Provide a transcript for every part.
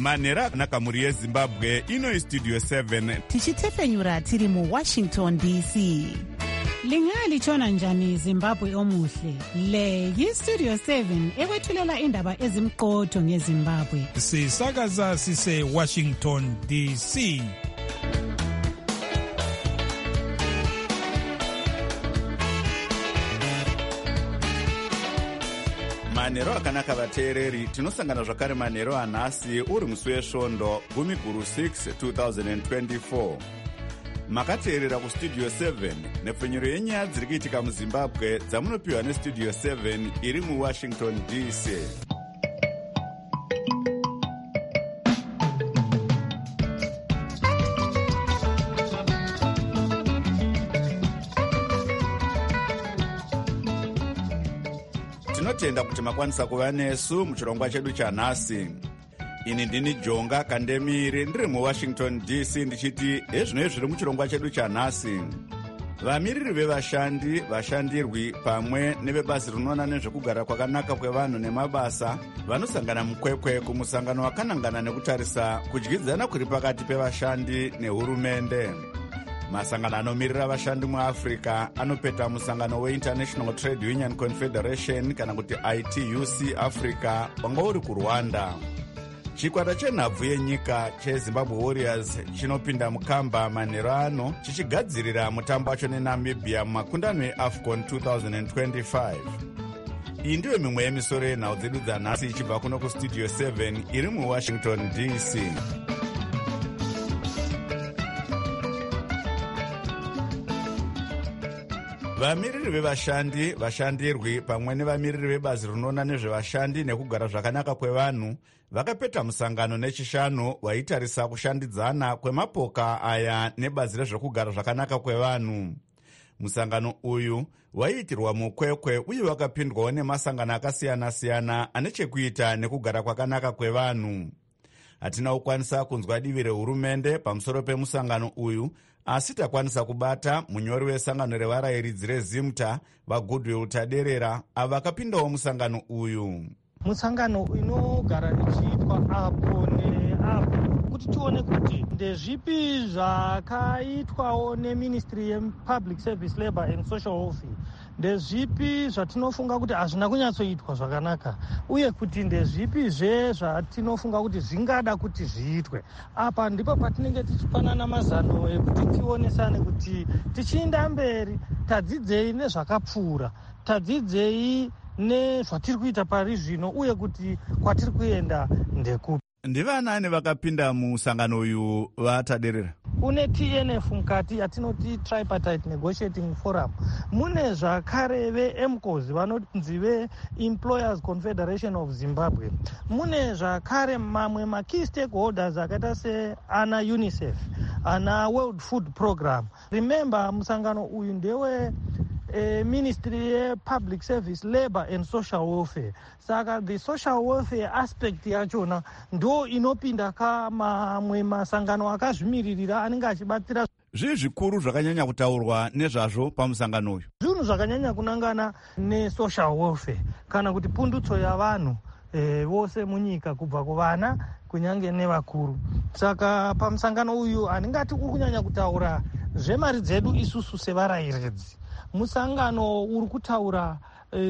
manhero akanaka mhuri yezimbabwe. Ino Studio 7 tichitefenyura tiri muWashington DC. Lingalitshona njani Zimbabwe omuhle? Le yiStudio 7 ekwethulela indaba ezimqotho ngeZimbabwe. Sisakaza sise Washington DC. manhero akanaka vateereri, tinosangana zvakare manhero anhasi uri musi wesvondo 10/6 2024. Makateerera kuStudio 7 nepfenyuro yenyaya dziri kuitika muZimbabwe dzamunopiwa neStudio 7 iri muWashington DC. Tinotenda kuti makwanisa kuva nesu muchirongwa chedu chanhasi. Ini ndini Jonga Kandemiri ndiri muWashington DC ndichiti ezvino zviri muchirongwa chedu chanhasi. Vamiriri vevashandi, vashandirwi pamwe nevebazi rinoona nezvekugara kwakanaka kwevanhu nemabasa vanosangana mukwekwe kumusangano wakanangana nekutarisa kudyidzana kuri pakati pevashandi nehurumende. Masangano anomirira vashandi muAfrica anopeta musangano weInternational Trade Union Confederation kana kuti ITUC Africa wanga uri kuRwanda. Chikwata chenhabvu yenyika cheZimbabwe Warriors chinopinda mukamba manhero ano chichigadzirira mutambo wacho neNamibia mumakundano eAFCON 2025. Iyi ndiyo mimwe yemisoro yenhau dzedu dzanhasi ichibva kuno kuStudio 7 iri muWashington DC. Vamiriri vevashandi, vashandirwi pamwe nevamiriri vebazi rinoona nezvevashandi nekugara zvakanaka kwevanhu vakapeta musangano nechishanu waitarisa kushandidzana kwemapoka aya nebazi rezvekugara zvakanaka kwevanhu. Musangano uyu waiitirwa mukwekwe uye wakapindwawo nemasangano akasiyana-siyana ane chekuita nekugara kwakanaka kwevanhu. Hatina kukwanisa kunzwa divi rehurumende pamusoro pemusangano uyu, asi takwanisa kubata munyori wesangano revarayiridzi reZimta vaGoodwill Taderera ava vakapindawo musangano uyu. Musangano inogara ichiitwa apo neapo kuti tione kuti ndezvipi zvakaitwawo neMinistry yePublic Service, Labour and Social Welfare, ndezvipi zvatinofunga kuti hazvina kunyatsoitwa zvakanaka, uye kuti ndezvipizve zvatinofunga kuti zvingada kuti zviitwe. Apa ndipo patinenge tichipanana mazano ekuti tionesane kuti tichienda mberi tadzidzei nezvakapfuura, tadzidzei nezvatiri kuita pari zvino, uye kuti kwatiri kuenda ndekupi. Ndivanani vakapinda musangano uyu vataderera? Kune TNF mukati yatinoti Tripartite Negotiating Forum. Mune zvakare veEMCOS vanonzi veEmployers Confederation of Zimbabwe. Mune zvakare mamwe makey stakeholders akaita seana UNICEF, ana World Food Program. Remember, musangano uyu ndewe Ministry yePublic Service, Labour and Social Welfare. Saka the social welfare aspect yachona ndo inopinda kamamwe masangano akazvimiririra anenge achibatira. Zvii zvikuru zvakanyanya kutaurwa nezvazvo pamusangano uyu? Zvinhu zvakanyanya kunangana nesocial welfare kana kuti pundutso yavanhu vose munyika kubva kuvana kunyange nevakuru. Saka pamusangano uyu handingati uri kunyanya kutaura zvemari dzedu isusu sevarayiridzi. Musangano uri kutaura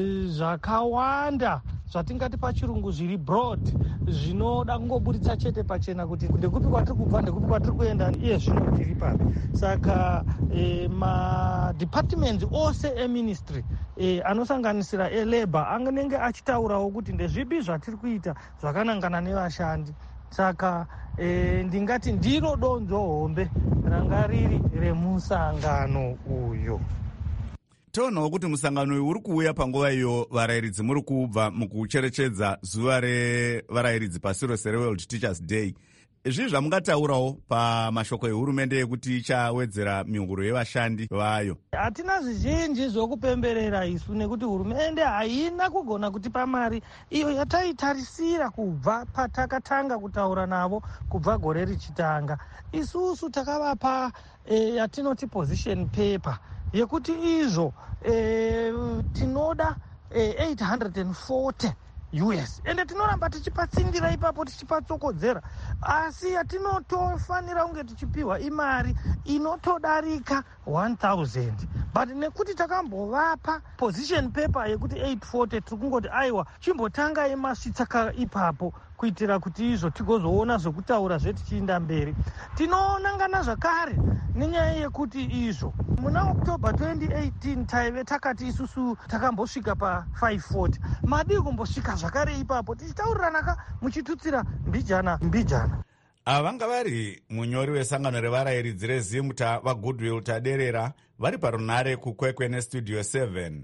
zvakawanda zvatingati pachirungu zviri broad, zvinoda kungoburitsa chete pachena kuti ndekupi kwatiri kubva, ndekupi kwatiri kuenda, iye zvino tiri papi. Saka madepartments ose eministry anosanganisira eLabour anenge achitaurawo kuti ndezvipi zvatiri kuita zvakanangana nevashandi. Saka ndingati ndiro donzo hombe ranga riri remusangano uyo. Tonawo kuti musangano uyu uri kuuya panguva iyo varayiridzi muri kubva mukucherechedza zuva revarayiridzi pasi rose reWorld Teachers Day. Izvi zvamungataurawo pamashoko ehurumende ekuti ichawedzera mihuro yevashandi vayo? Hatina zvizhinji zvokupemberera isu nekuti hurumende haina kugona kutipa mari iyo yataitarisira kubva patakatanga kutaura navo kubva gore richitanga. Isusu takavapa yatinoti position paper yekuti izvo tinoda 840 US, ende tinoramba tichipatsindira ipapo tichipatsokodzera, asi yatinotofanira kunge tichipiwa imari inotodarika 1000, but nekuti takambovapa position paper yekuti 840 tiri kungoti aiwa chimbotangai masvitsaka ipapo kuitira kuti izvo tigozoona zvekutaura zvetichiinda mberi. Tinoonangana zvakare nenyaya yekuti izvo muna October 2018 taive takati isusu takambosvika pa 540, madii kumbosvika zvakare ipapo tichitaurirana muchitutsira mbijana. Ava vanga vari munyori wesangano revarayiridzi rezimta vaGoodwill Taderera vari parunare kukwekwe nestudio 7.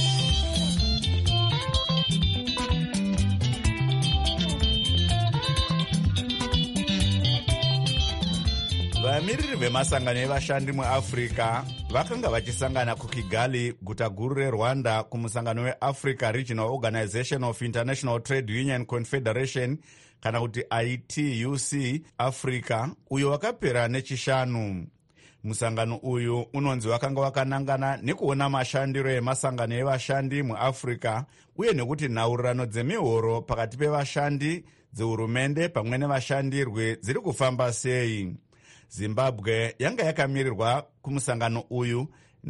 Vamiriri vemasangano evashandi muAfrica vakanga vachisangana kuKigali, guta guru reRwanda, kumusangano weAfrica Regional Organization of International Trade Union Confederation kana kuti ITUC Africa, uyo wakapera nechishanu. Musangano uyu unonzi wakanga wakanangana nekuona mashandiro emasangano evashandi muAfrica uye nekuti nhaurirano dzemihoro pakati pevashandi, dzehurumende pamwe nevashandirwe dziri kufamba sei. Zimbabwe yanga yakamirirwa kumusangano uyu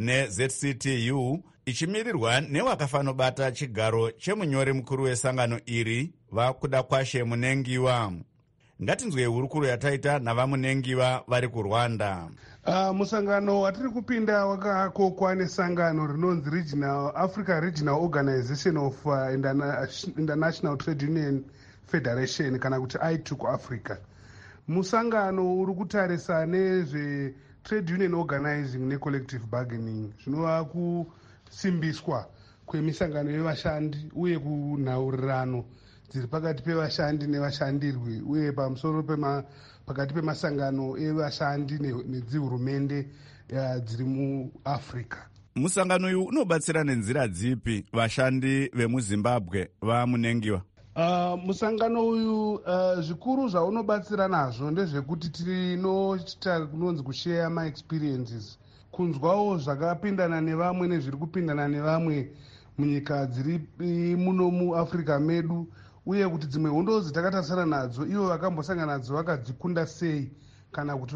neZCTU ichimirirwa newakafanobata chigaro chemunyori mukuru wesangano iri vakudakwashe Munengiwa. Ngatinzwe hurukuro yataita navamunengiwa vari kuRwanda. Musangano watiri kupinda wakakokwa nesangano rinonzi Africa Regional Organization of International Trade Union Federation kana kuti ITUC Africa. Musangano uri kutarisa nezve trade union organizing necollective bargaining, zvinova kusimbiswa kwemisangano yevashandi uye kunhaurirano dziri pakati pevashandi nevashandirwi uye pamusoro pakati pemasangano evashandi nedzihurumende dziri muAfrica. Musangano uyu unobatsira nenzira dzipi vashandi vemuZimbabwe vamunengiwa? Musangano uyu zvikuru zvaunobatsira nazvo ndezvekuti tinoita kunonzi kushare my experiences, kunzwawo zvakapindana nevamwe nezviri kupindana nevamwe munyika dziri muno muAfrica medu, uye kuti dzimwe hondo dzitakatarisana nadzo ivo vakambosangana nadzo vakadzikunda sei kana kuti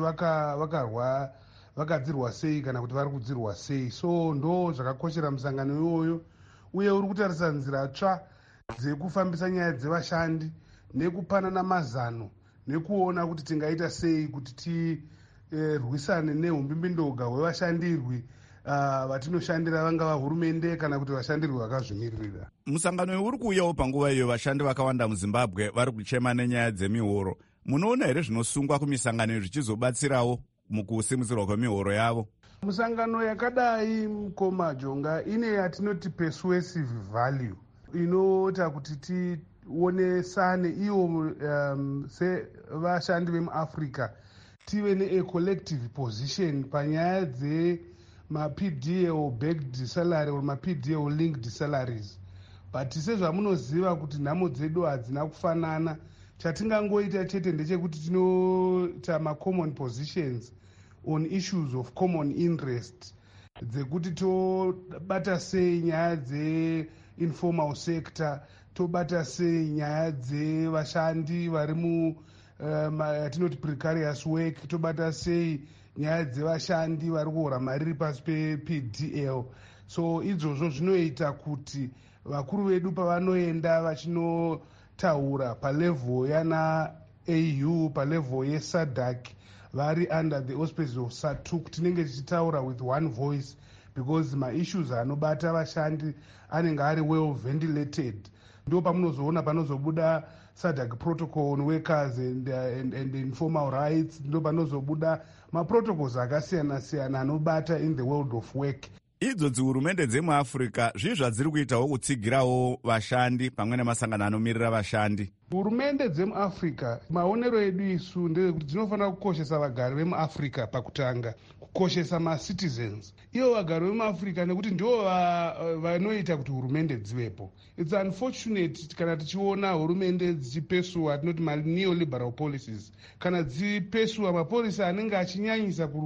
vakadzirwa sei kana kuti vari kudzirwa sei. So ndo zvakakoshera musangano iwoyo, uye uri kutarisa nzira tsva dzekufambisa nyaya dzevashandi nekupanana mazano nekuona kuti tingaita sei kuti tirwisane neumbimbindoga hwevashandirwi vatinoshandira vangava hurumende kana kuti vashandirwi vakazvimiririra. Musangano uyu uri kuuyawo panguva iyo vashandi vakawanda muZimbabwe vari kuchema nenyaya dzemihoro. Munoona here zvinosungwa kumisangano zvichizobatsirawo mukusimudzirwa kwemihoro yavo? Musangano yakadai Mukoma Jonga ine yatinoti persuasive value, inoita kuti tionesane iwo sevashandi vemuAfrica tive necollective position panyaya dzema-PDL backed salary or ma-PDL linked salaries. But sezvamunoziva kuti nhamo dzedu hadzina kufanana, chatingangoita chete ndechekuti tinoita ma-common positions on issues of common interest, dzekuti tobata sei nyaya informal sector, tobata sei nyaya dzevashandi vari yatinoti precarious work, tobata sei nyaya dzevashandi vari kuhora mari iri pasi pePDL. So idzozvo zvinoita kuti vakuru vedu pavanoenda vachinotaura palevel yana AU, palevel yeSADC, vari under the auspices of SATUC, tinenge tichitaura with one voice, because ma-issues anobata vashandi anenge ari well ventilated. Ndo pamunozoona panozobuda SADC protocol on workers and informal rights, ndo panozobuda ma-protocols akasiyana-siyana anobata in the world of work. Idzo dzihurumende dzemuAfrica zvii zvadziri kuitawo kutsigirawo vashandi pamwe nemasangano anomirira vashandi? Hurumende dzemuAfrica, maonero edu isu ndezvekuti dzinofanira kukoshesa vagari vemuAfrica pakutanga, kukoshesa ma-citizens. Ivo vagari vemuAfrica nekuti ndivo vanoita kuti hurumende dzivepo. It's unfortunate kana tichiona hurumende dzichipesua atinoti ma-neoliberal policies, kana dzichipesua mapolisi anenge achinyanyisa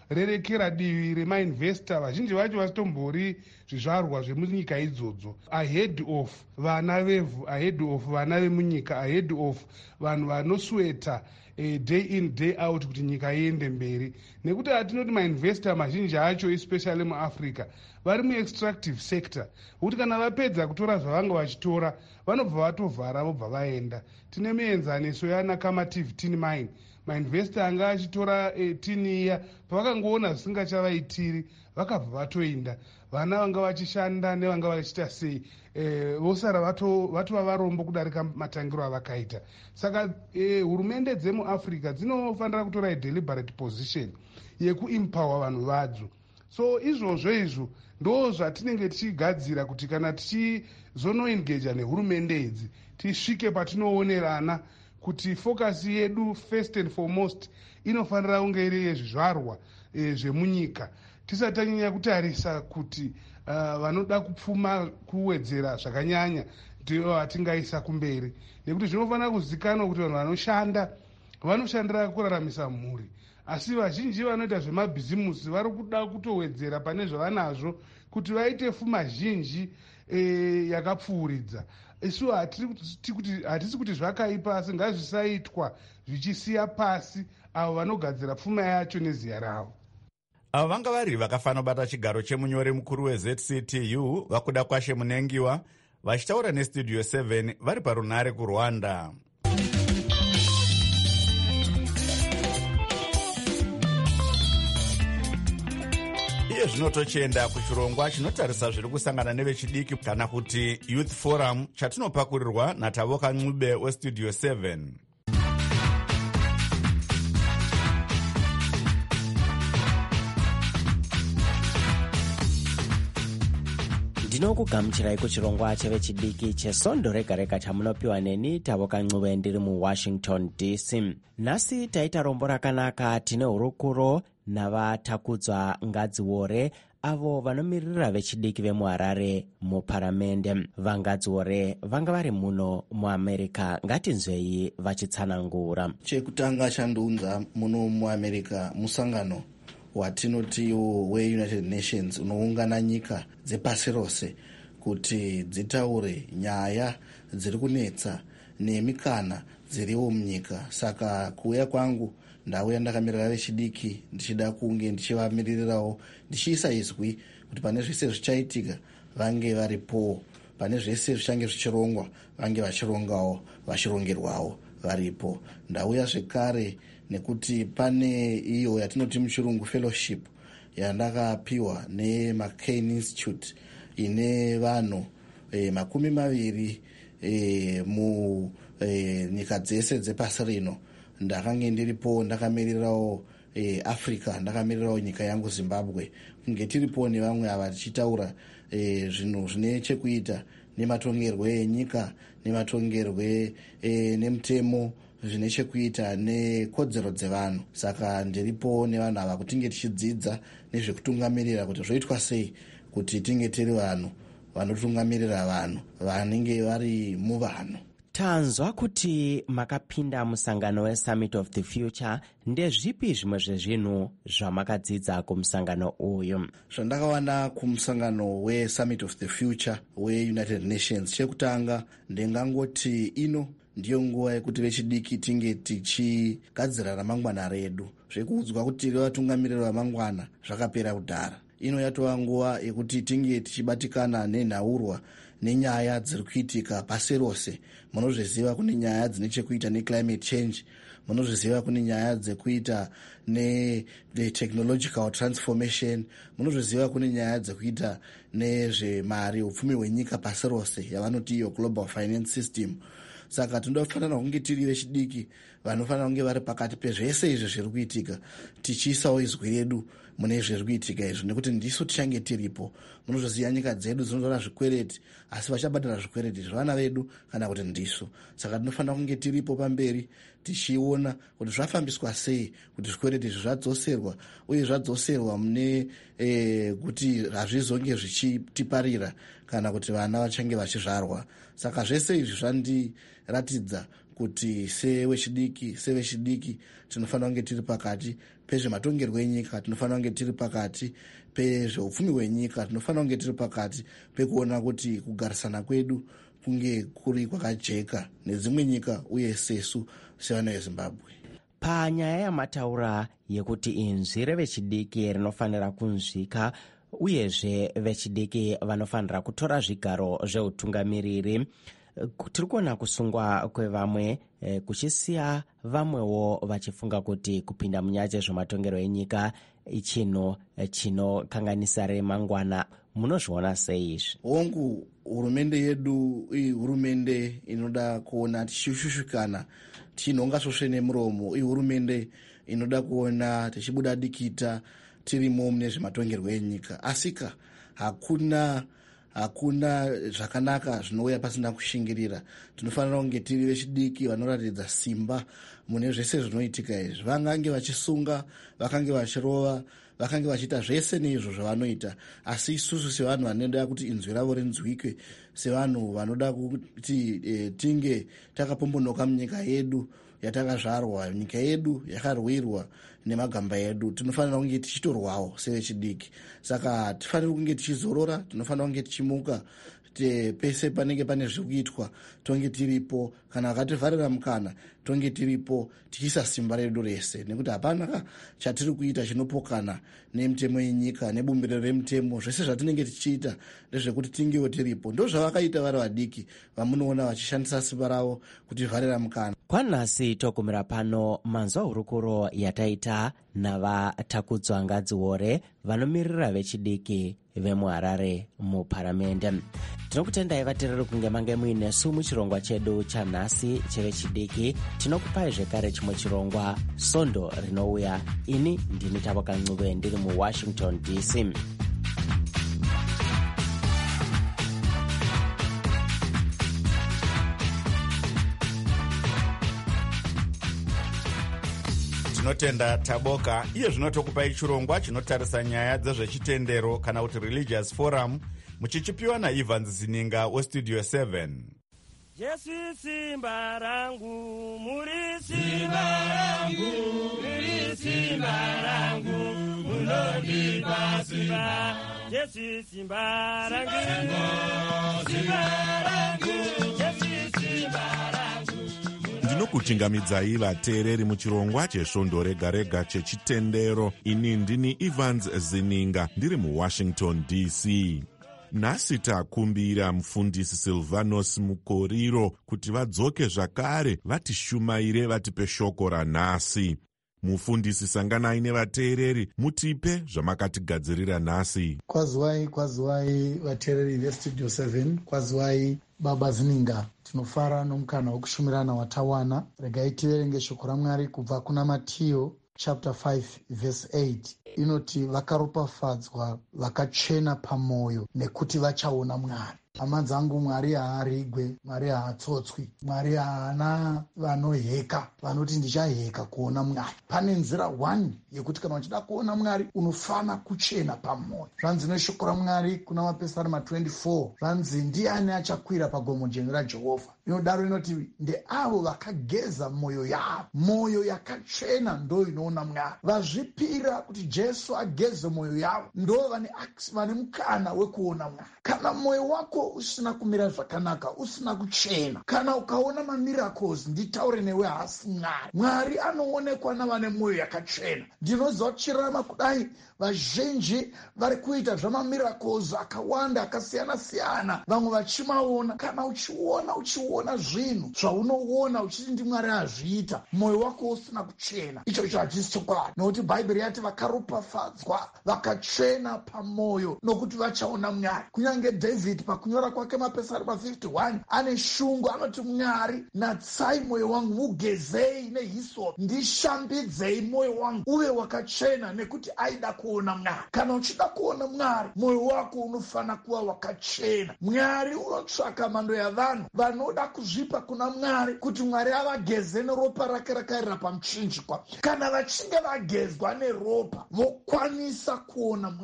rerekera divi remainvesta vazhinji vacho vasitombori zvizvarwa zvemunyika idzodzo. Ahead of vana vevhu, ahead of vana vemunyika, ahead of vanhu vanosweta day in day out kuti nyika iende mberi. Nekuti hatinoti mainvesta mazhinji acho especially muafrica vari muextractive sector, kuti kana vapedza kutora zvavanga vachitora vanobva vatovhara vobva vaenda. Tine mienzaniso yanakamative tin mine, mainvesta anga achitora tini iya pavakangoona zvisingachavaitiri vakabva vatoinda. Vana vanga vachishanda nevanga vachiita sei vosara vatova varombo kudarika matangiro avakaita. Saka hurumende dzemuafrica dzinofanira kutora deliberate position yekuempower vanhu vadzo. So izvozvo izvo ndo zvatinenge tichigadzira kuti kana tichizonoengeja nehurumende idzi tisvike patinoonerana kuti fokasi yedu first and foremost inofanira kunge iri yezvizvarwa zvemunyika, tisati tanyanya kutarisa kuti vanoda kupfuma kuwedzera zvakanyanya ndiyo hatingaisa kumberi, nekuti zvinofanira kuzikanwa kuti vanhu vanoshandira kuraramisa mhuri, asi vazhinji vanoita zvemabhizimusi vari kuda kutowedzera pane zvavanazvo kuti vaite pfuma zhinji yakapfuuridza. Isu hatisi kuti zvakaipa, asi ngazvisaitwa zvichisiya pasi avo vanogadzira pfuma yacho neziya ravo. Avo vanga vari vakafanira kubata chigaro chemunyori mukuru weZCTU Vakuda Kwashe Munengiwa vachitaura nestudio 7 vari parunare kuRwanda. Iye zvino tochienda kuchirongwa chinotarisa zviri kusangana nevechidiki kana kuti Youth Forum chatinopakurirwa naTavoka Ncube westudio 7. ndinokugamuchirai kuchirongwa chevechidiki chesondo rega rega chamunopiwa neni Tavoka Ncube ndiri muWashington DC. Nhasi taita rombo rakanaka. Tine hurukuro navatakudzwa Ngadziwore avo vanomirira vechidiki vemuHarare muparamende. VaNgadziwore vanga vari muno muAmerica. Ngatinzwei vachitsanangura. Chekutanga chandiunza muno muAmerica musangano watinotiwo weUnited Nations unoungana nyika dzepasi rose kuti dzitaure nyaya dziri kunetsa nemikana dziriwo munyika. Saka kuuya kwangu ndauya ndakamirira vechidiki ndichida kunge ndichivamiririrawo, ndichiisa izwi kuti pane zvese zvichaitika vange varipo, pane zvese zvichange zvichirongwa vange vachirongawo, vachirongerwawo varipo. Ndauya zvekare nekuti pane iyo yatinoti muchirungu fellowship yandakapiwa neMcCain Institute ine vanhu 20 munyika dzese dzepasi rino. Ndakange ndiripo ndakamirirawo Africa, ndakamirirawo nyika yangu Zimbabwe, kunge tiripo nevamwe ava tichitaura zvinhu zvine chekuita nematongerwo enyika, nematongerwo nemutemo zvine chekuita nekodzero dzevanhu. Saka ndiripo nevanhu ava kuti tinge tichidzidza nezvekutungamirira kuti zvoitwa sei kuti tinge tiri vanhu vanotungamirira vanhu vanenge vari muvanhu. Tanzwa kuti makapinda musangano weSummit of the Future. Ndezvipi zvimwe zvezvinhu zvamakadzidza kumusangano uyu? Zvandakawana kumusangano weSummit of the Future weUnited Nations, chekutanga ndingangoti ino ndiyo nguva yekuti vechidiki tinge tichigadzira ramangwana redu. Zvekuudzwa kuti tiri vatungamiriri vamangwana zvakapera kudhara. Ino yatova nguva yekuti tinge tichibatikana nenhaurwa nenyaya dziri kuitika pasi rose. Munozviziva kune nyaya dzine chekuita neclimate change, munozviziva kune nyaya dzekuita netechnological transformation, munozviziva kune nyaya dzekuita nezvemari, upfumi hwenyika pasi rose yavanoti iyo global finance system. Saka tinofanira kunge tiri vechidiki vanofanira kunge vari pakati pezvese izvi zviri kuitika, tichiisawo izwi redu mune zviri kuitika izvi, nekuti ndisu tichange tiripo. Munozviziva nyika dzedu dzinotora zvikwereti, asi vachabhadhara zvikwereti zvevana vedu kana kuti ndisu. Saka tinofanira kunge tiripo pamberi tichiona kuti zvafambiswa sei kuti zvikwereti izvi zvadzoserwa, uye zvadzoserwa mune kuti hazvizonge zvichitiparira kana kuti vana vachange vachizvarwa. Saka zvese izvi zvandiratidza kuti sevechidiki tinofanira kunge tiri pakati pezvematongerwo enyika, tinofanira kunge tiri pakati pezveupfumi hwenyika, tinofanira kunge tiri pakati pekuona kuti kugarisana kwedu kunge kuri kwakajeka nedzimwe nyika uye sesu sevana vezimbabwe. Panyaya yamataura yekuti inzwi revechidiki rinofanira kunzwika uyezve vechidiki vanofanira kutora zvigaro zveutungamiriri, tiri kuona kusungwa kwevamwe kuchisiya vamwewo vachifunga kuti kupinda munyaya dzezvematongerwo enyika ichinhu chinokanganisa remangwana. Munozviona sei izvi? Hongu, hurumende yedu hurumende inoda kuona tichishushushikana tichinhonga svosve nemuromo, hurumende inoda kuona tichibuda dikita tirimo mune zvematongerwo enyika. Asika hakuna zvakanaka zvinouya pasina kushingirira. Tinofanira kunge tiri vechidiki vanoratidza simba mune zvese zvinoitika izvi. Vangange vachisunga, vakange vachirova, vakange vachiita zvese neizvo zvavanoita, asi isusu sevanhu vanoda kuti inzwi ravo rinzwike, sevanhu vanoda kuti tinge takapombonoka munyika yedu yatakazvarwa, nyika yedu yakarwirwa nemagamba edu, tinofanira kunge tichitorwawo sevechidiki. Saka hatifaniri kunge tichizorora, tinofanira kunge tichimuka pese panenge pane zvikuitwa tonge tiripo, kana vakativharira mukana tonge tiripo tichiisa simba redu rese, nekuti hapana chatiri kuita chinopokana nemitemo yenyika nebumbiro remutemo. Zvese zvatinenge tichiita ndezvekuti tingewo tiripo. Ndo zvavakaita vari vadiki vamunoona vachishandisa simba ravo kutivharira mukana. Kwanhasi togumira pano manzwa hurukuro yataita navatakudzwa ngadziore vanomirira vechidiki vemuHarare muparamende. Tinokutendai vateereri kunge mange muinesu muchirongwa chedu chanhasi chevechidiki. Tinokupai zvekare chimwe chirongwa Sondo rinouya. Ini ndini Tavoka Ncube ndiri muWashington DC. Tinotenda Taboka. Iye zvino tokupai chirongwa chinotarisa nyaya dzezvechitendero kana kuti Religious Forum, muchichipiwa naIvans Zininga weStudio 7. Jesu simba rangu, muri simba rangu, muri simba rangu, munondipa simba. Jesu simba rangu, simba rangu, Jesu simba rangu. Ndinokuchingamidzai vateereri muchirongwa chesvondo rega rega chechitendero. Ini ndini Evans Zininga ndiri muWashington DC. Nhasi takumbira mufundisi Silvanus Mukoriro kuti vadzoke zvakare vatishumaire vatipe shoko ranhasi. Mufundisi, sanganai nevateereri mutipe zvamakatigadzirira nhasi. Kwaziwai vateereri veStudio 7, kwaziwai Baba Zininga. Tinofara nomukana wokushumirana watawana. Regai tiverenge shoko raMwari kubva kuna Matiyo chapter 5 verse 8. Inoti vakaropafadzwa vakachena pamwoyo nekuti vachaona Mwari. Hama dzangu, Mwari haarigwe, Mwari haatsotswi, Mwari haana vanoheka vanoti ndichaheka kuona Mwari. Pane nzira 1 yekuti kana uchida kuona Mwari unofana kuchena pamwoyo. Zvanzi neshoko raMwari kuna Mapesarema 24, zvanzi ndiani achakwira pagomo dzvene raJehovha. Inodaro inoti ndeavo vakageza mwoyo yavo, mwoyo yakachena ndo inoona Mwari. Vazvipira kuti Jesu ageze mwoyo yavo ndo vane mukana wekuona Mwari. Kana mwoyo wako usina kumira zvakanaka, usina kuchena, kana ukaona mamiracles, nditaure newe hasi Mwari. Mwari anoonekwa navane mwoyo yakachena. Ndinoziva kuchirarama kudai vazhinji vari kuita zvamamiracles akawanda akasiyana siyana, vamwe vachimaona. Kana uchiona zvinhu zvaunoona uchiti ndi Mwari azviita, mwoyo wako usina kuchena, icho hachisi chokwadi. Nokuti Bhaibheri yati vakaropafadzwa vakachena pamwoyo nokuti vachaona Mwari. Kunyange David pakunyora kwake Mapesarema 51 ane shungu, anoti Mwari, natsai mwoyo wangu, mugezei nehisopi, ndishambidzei mwoyo wangu uve wakachena, nekuti aida kuona Mwari. Kana uchida kuona Mwari, mwoyo wako unofana kuva wakachena. Mwari unotsvaka mhando yavanhu vanoda kuzvipa kuna Mwari kuti Mwari avageze neropa rake rakaerera pamuchinjikwa. Kana vachinge vagezwa neropa, vokwanisa kuona Mwari.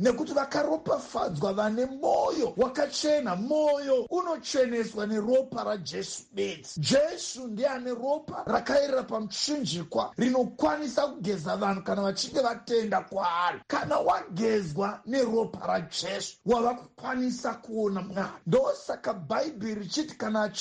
nekuti vakaropafadzwa vane mwoyo wakachena. Mwoyo unocheneswa neropa raJesu bedzi. Jesu ndiye ane ropa rakaerera pamuchinjikwa rinokwanisa kugeza vanhu kana vachinge vatenda kwaari. Kana wagezwa neropa raJesu wava kukwanisa kuona Mwari. Ndosaka Bhaibheri richiti kana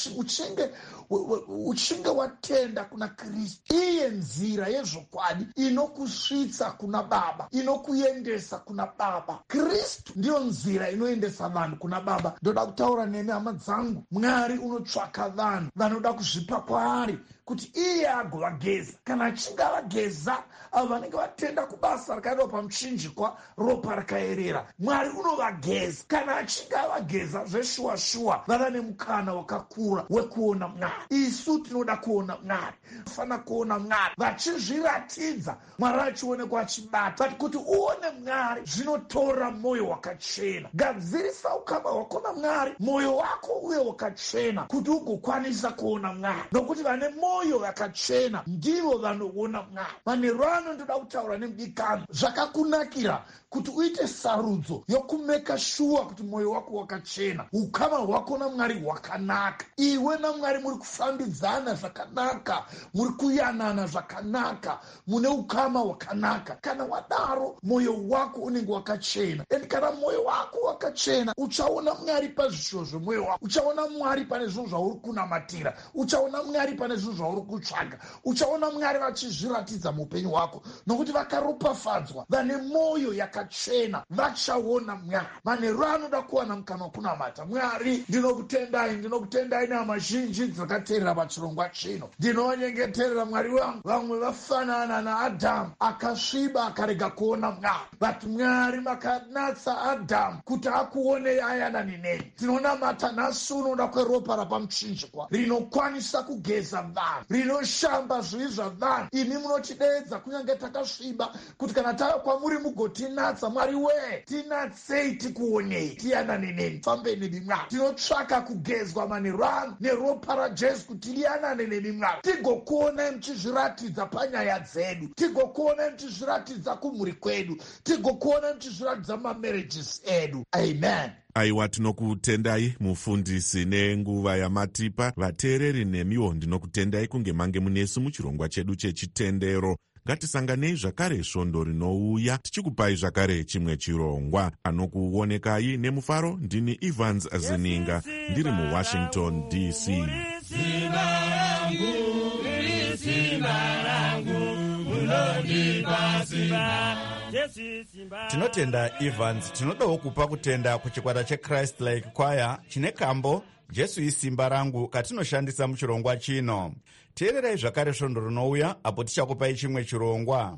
uchinge watenda kuna Kristu, iye nzira yezvokwadi inokusvitsa kuna Baba, inokuendesa kuna Baba. Kristu ndiyo nzira inoendesa vanhu kuna Baba. Ndoda kutaura nemi hama dzangu, Mwari unotsvaka vanhu vanoda kuzvipa kwaari kuti iye agovageza. Kana achinge avageza avo vanenge vatenda kubasa rakaitwa pamuchinjikwa, ropa rakaerera, Mwari unovageza. Kana achinge avageza zveshuwa vava nemukana wakakura wekuona Mwari. Isu tinoda kuona Mwari, tofana kuona Mwari vachizviratidza, Mwari achionekwa achibata. Kuti uone Mwari zvinotora mwoyo wakachena. Gadzirisa ukama hwako Mwari, mwoyo wako uye wakachena, kuti ugokwanisa kuona Mwari. Nokuti vane mwoyo yakachena ndivo vanoona Mwari. Manheru ano ndoda kutaura nemudikani, zvakakunakira kuti uite sarudzo yokumeka shuwa kuti mwoyo wako wakachena, ukama hwako naMwari hwakanaka, iwe naMwari muri kufambidzana zvakanaka, muri kuyanana zvakanaka, mune ukama hwakanaka. Kana wadaro mwoyo wako unenge wakachena. Kana mwoyo wako wakachena, uchaona Mwari pazvishuwo zvemwoyo wako, uchaona Mwari pane zvinhu zvauri kunamatira, uchaona Mwari pane zvinhu zvauri kutsvaga, uchaona Mwari vachizviratidza muupenyu hwako. Nokuti vakaropafadzwa vane mwoyo yakachena vachaona Mwari. Manheru anoda kuwana mukana wokunamata Mwari. Ndinokutendai nehama zhinji dzakateerera pachirongwa chino. Ndinonyengeterera Mwari wangu, vamwe vafanana naAdhamu akasviba akarega kuona Mwari. Vati Mwari makanatsa Adhamu kuti akuonei ayanani neni. Tinonamata nhasi unoda kweropa rapamuchinjikwa rinokwanisa kugeza vanhu, rinoshamba zvivi zvavanhu. Imi munotideedza kunyange takasviba, kuti kana tava kwamuri mugotinatsa. Mwari we, tinatsei tikuonei, tiyanane neni, fambe nemi Mwari. Tinotsvaka kugezwa manheru ano neropa raJesu kuti liyanane nemi Mwari, tigokuonai muchizviratidza panyaya dzedu, tigokuonai muchizviratidza kumhuri kwedu, tigokuonai muchizviratidza mumamarriages edu. Amen. Aiwa, tinokutendai mufundisi nenguva yamatipa. Vateereri nemiwo ndinokutendai kunge mange munesu muchirongwa chedu chechitendero. Ngatisanganei zvakare svondo rinouya tichikupai zvakare chimwe chirongwa. Anokuonekai nemufaro ndini Evans Zininga, ndiri muWashington DC. Tinotenda Evans. Tinodawo kupa kutenda kuchikwata cheChrist Like Choir chine kambo Jesu isimba rangu katinoshandisa muchirongwa chino. Teererai zvakare svondo rinouya apo tichakupai chimwe chirongwa.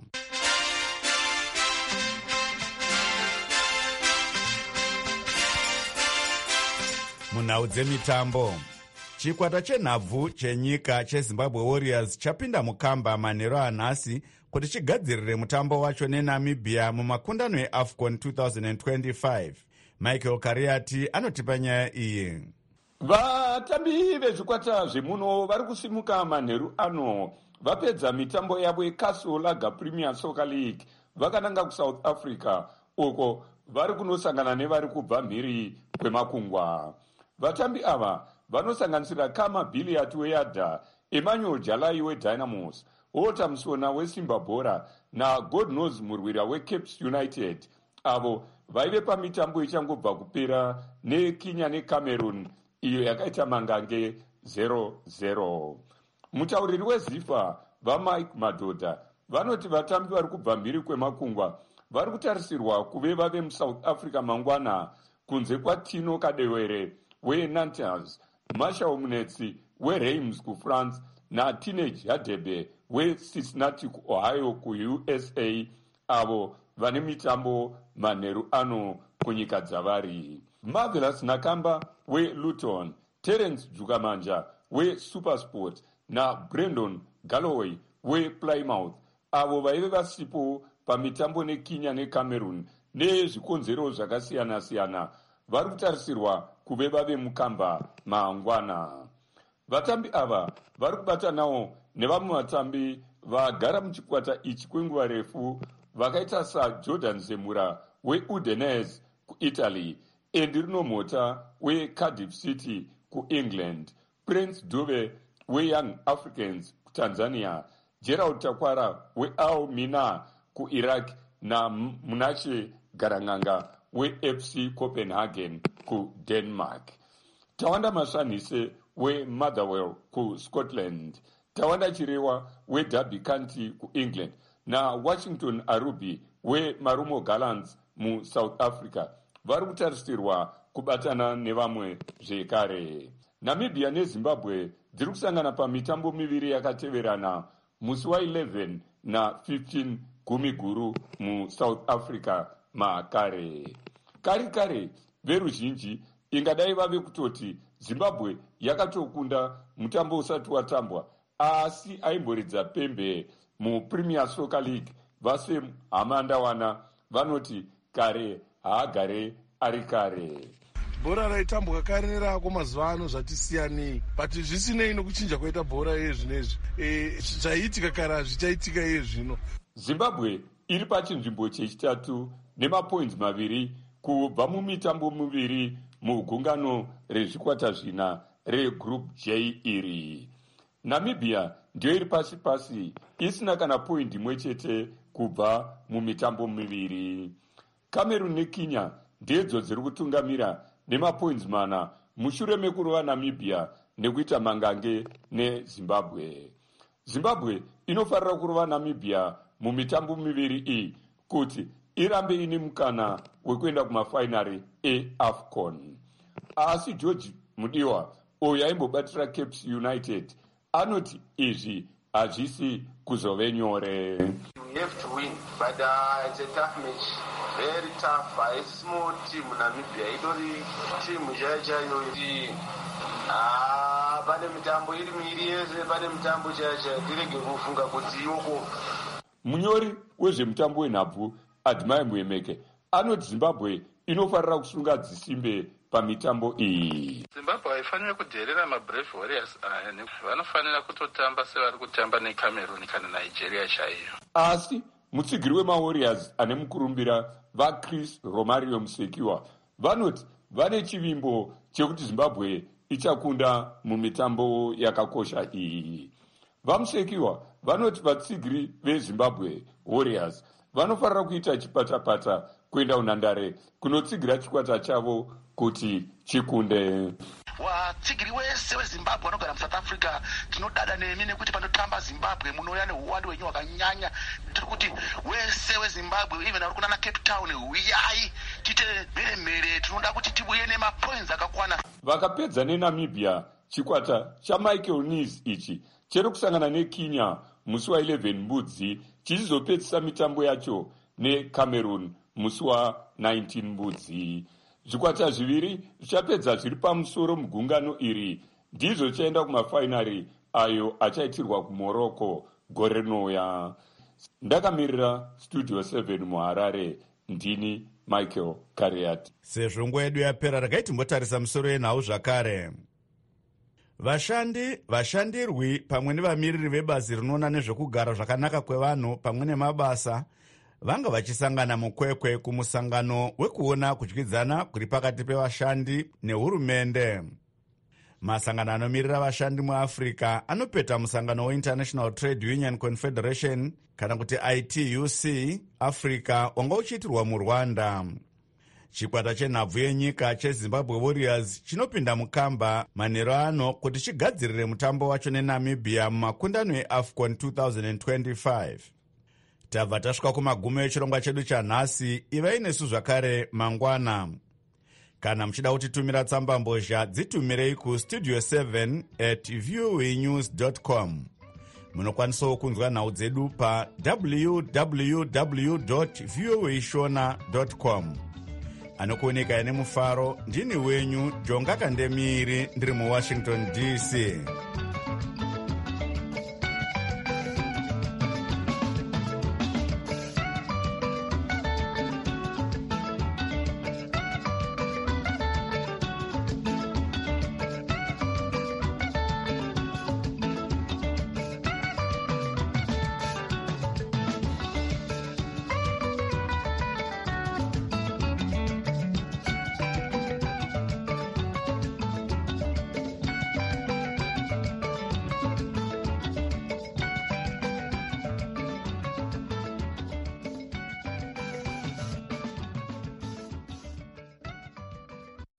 Munhau dzemitambo, chikwata chenhabvu chenyika cheZimbabwe Warriors chapinda mukamba manheru anhasi kuti chigadzirire mutambo wacho neNamibia mumakundano eAFCON 2025. Michael Kariati anotipa nyaya iyi. Vatambi vezvikwata zvemuno vari kusimuka manheru ano vapedza mitambo yavo yeCastle Lager Premier Soccer League vakananga kuSouth Africa, uko vari kunosangana nevari kubva mhiri kwemakungwa. Vatambi ava vanosanganisira Kama Billiat weYadda, Emmanuel Jalai weDynamos, Walter Msona weSimba Bora naGod Knows Murwira weCapes United, avo vaive pamitambo ichangobva kupera neKenya neCameroon iyo yakaita mangange 0-0. Mutauriri weZifa vaMike Madhodha vanoti vatambi vari kubva mhiri kwemakungwa vari kutarisirwa kuve vave muSouth Africa mangwana, kunze kwaTino Kadewere weNantes, Marshall Munetsi weReims kuFrance naTeenage Hadebe weCincinnati kuOhio kuUSA, avo vane mitambo manheru ano kunyika dzavari. Marvelous Nakamba weLuton, Terence Jugamanja weSupersport naBrandon Galloway wePlymouth, avo vaive vasipo pamitambo neKenya neCameroon nezvikonzero zvakasiyana-siyana, vari kutarisirwa kuve vave mukamba mangwana. Vatambi ava vari kubatanawo nevamwe vatambi vagara muchikwata ichi kwenguva refu vakaita saJordan Zemura weUdinese kuItaly, Endirno Mota weCardiff City kuEngland, Prince Dube weYoung Africans kuTanzania, Gerald Takwara weAl Mina kuIraq naMunache Garanganga weFC Copenhagen kuDenmark. Tawanda Mashanise weMotherwell kuScotland, Tawanda Chirewa weDerby County kuEngland naWashington Arubi weMarumo Gallants muSouth Africa vari kutarisirwa kubatana nevamwe zvekare. Namibia neZimbabwe dziri kusangana pamitambo miviri yakateverana musi wa11 na15 gumiguru muSouth Africa makare. Kare veruzhinji ingadai vave kutoti Zimbabwe yakatokunda mutambo usati watambwa, asi aimboridza pembe muPremier Soccer League. Vasem Hamandawana vanoti kare haagare ari kare. Bhora raitambwa kare nerako mazuva ano zvatisiyanei, but zvisinei nokuchinja kwaita bhora yezvinezvi, zvaiitika kare hazvichaitika yezvino. Zimbabwe iri pachinzvimbo chechitatu nemapoints 2 kubva mumitambo 2 mugungano rezvikwata zvina reGroup J iri. Namibia ndiyo iri pasi isina kana point imwe chete kubva mumitambo 2. Cameroon neKenya ndidzo dziri kutungamira nemapoints 4 mushure mekurova Namibia nekuita mangange neZimbabwe. Zimbabwe inofarira kurova Namibia mumitambo 2 iyi kuti irambe ine mukana wekuenda kumafainari eAFCON. Asi George Mudiwa uyo aimbobatira Cape United anoti izvi hazvisi kuzove nyore. You have to win, but it's a tough match, very tough. A small team Namibia, idori team jayo pane mitambo iri miri yese, pane mitambo direge kufunga kuti yoko. Munyori wezvemutambo wenhabvu Admai Muemeke anoti Zimbabwe inofarira kusunga dzisimbe pamitambo iyi. Zimbabwe haifaniri kudherera maBrave Warriors aya, vanofanira kutotamba sevari kutamba neCameroon kana Nigeria chaiyo. Asi mutsigiri wemaWarriors ane mukurumbira vaChris Romario Musekiwa vanoti vane chivimbo chekuti Zimbabwe ichakunda mumitambo yakakosha iyi. VaMusekiwa vanoti vatsigiri veZimbabwe Warriors vanofarira kuita chipatapata kuenda kunhandare kunotsigira chikwata chavo kuti chikunde. Vatsigiri wese weZimbabwe vanogara muSouth Africa tinodada nemi nekuti panotamba Zimbabwe munouya neuwandu wenyu wakanyanya. Tiri kuti wese weZimbabwe even vari kunana Cape Town uyai tiite mheremhere, tinoda kuti tibuye nemapoints akakwana. Vakapedza neNamibia chikwata chaMichael Nice ichi chiri kusangana neKenya musi wa11 Mbudzi chichizopedzisa mitambo yacho neCameroon musi wa19 Mbudzi. Zvikwata zviviri zvichapedza zviri pamusoro mugungano iri ndizvo zvichaenda kumafainari ayo achaitirwa kuMorocco gore rinouya. Ndakamirira Studio 7 muHarare, ndini Michael Kariati. Sezvo nguva yedu yapera, regai timbotarisa musoro yenhau zvakare. Vashandirwi pamwe nevamiriri vebazi rinoona nezvekugara zvakanaka kwevanhu pamwe nemabasa vanga vachisangana mukwekwe kumusangano wekuona kudyidzana kuri pakati pevashandi nehurumende. Masangano anomirira vashandi muAfrica anopeta musangano weInternational Trade Union Confederation kana kuti ITUC Africa wanga uchiitirwa muRwanda. Chikwata chenhabvu yenyika cheZimbabwe Warriors chinopinda mukamba manheru ano kuti chigadzirire mutambo wacho neNamibia mumakundano eAFCON 2025. Tabva tasvika kumagumo echirongwa chedu chanhasi. Ivai nesu zvakare mangwana. Kana muchida kutitumira tsamba mbozha, dzitumirei kustudio 7@voanews.com. Munokwanisawo kunzwa nhau dzedu pa www.voashona.com. Anokuoneka ine mufaro, ndini wenyu Jonga Kandemiri, ndiri muWashington DC.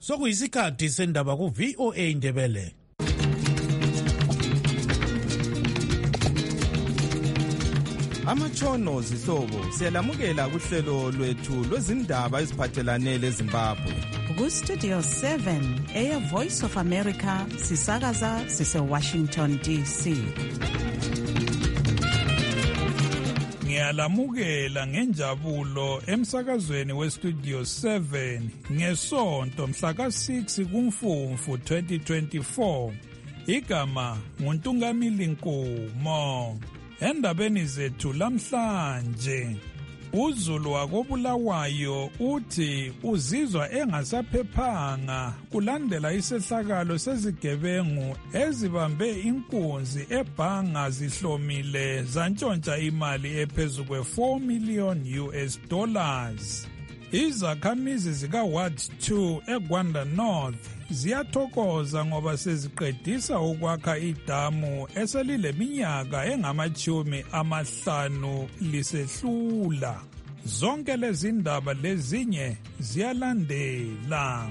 sokuyisikhathi sendaba ku VOA Ndebele. Amatshono zihlobo siyalamukela kuhlelo lwethu lwezindaba eziphathelane leZimbabwe. Ku-Studio 7 Air Voice of America sisakaza sise-Washington DC. Ngiyalamukela ngenjabulo emsakazweni we-Studio 7 ngesonto mhla ka-6 kuMfumfu 2024. Igama nguNtungamili Nkumo. Endabeni zethu lamhlanje, uZulu wakoBulawayo uthi uzizwa engasaphephanga kulandela isehlakalo sezigebengu ezibambe inkunzi ebhanga zihlomile zantshontsha imali ephezu kwe$4 million. Izakhamizi zika-Ward 2 eGwanda North ziyathokoza ngoba seziqedisa ukwakha idamu eselileminyaka engama-50 lisehlula. Zonke lezi ndaba lezinye ziyalandela.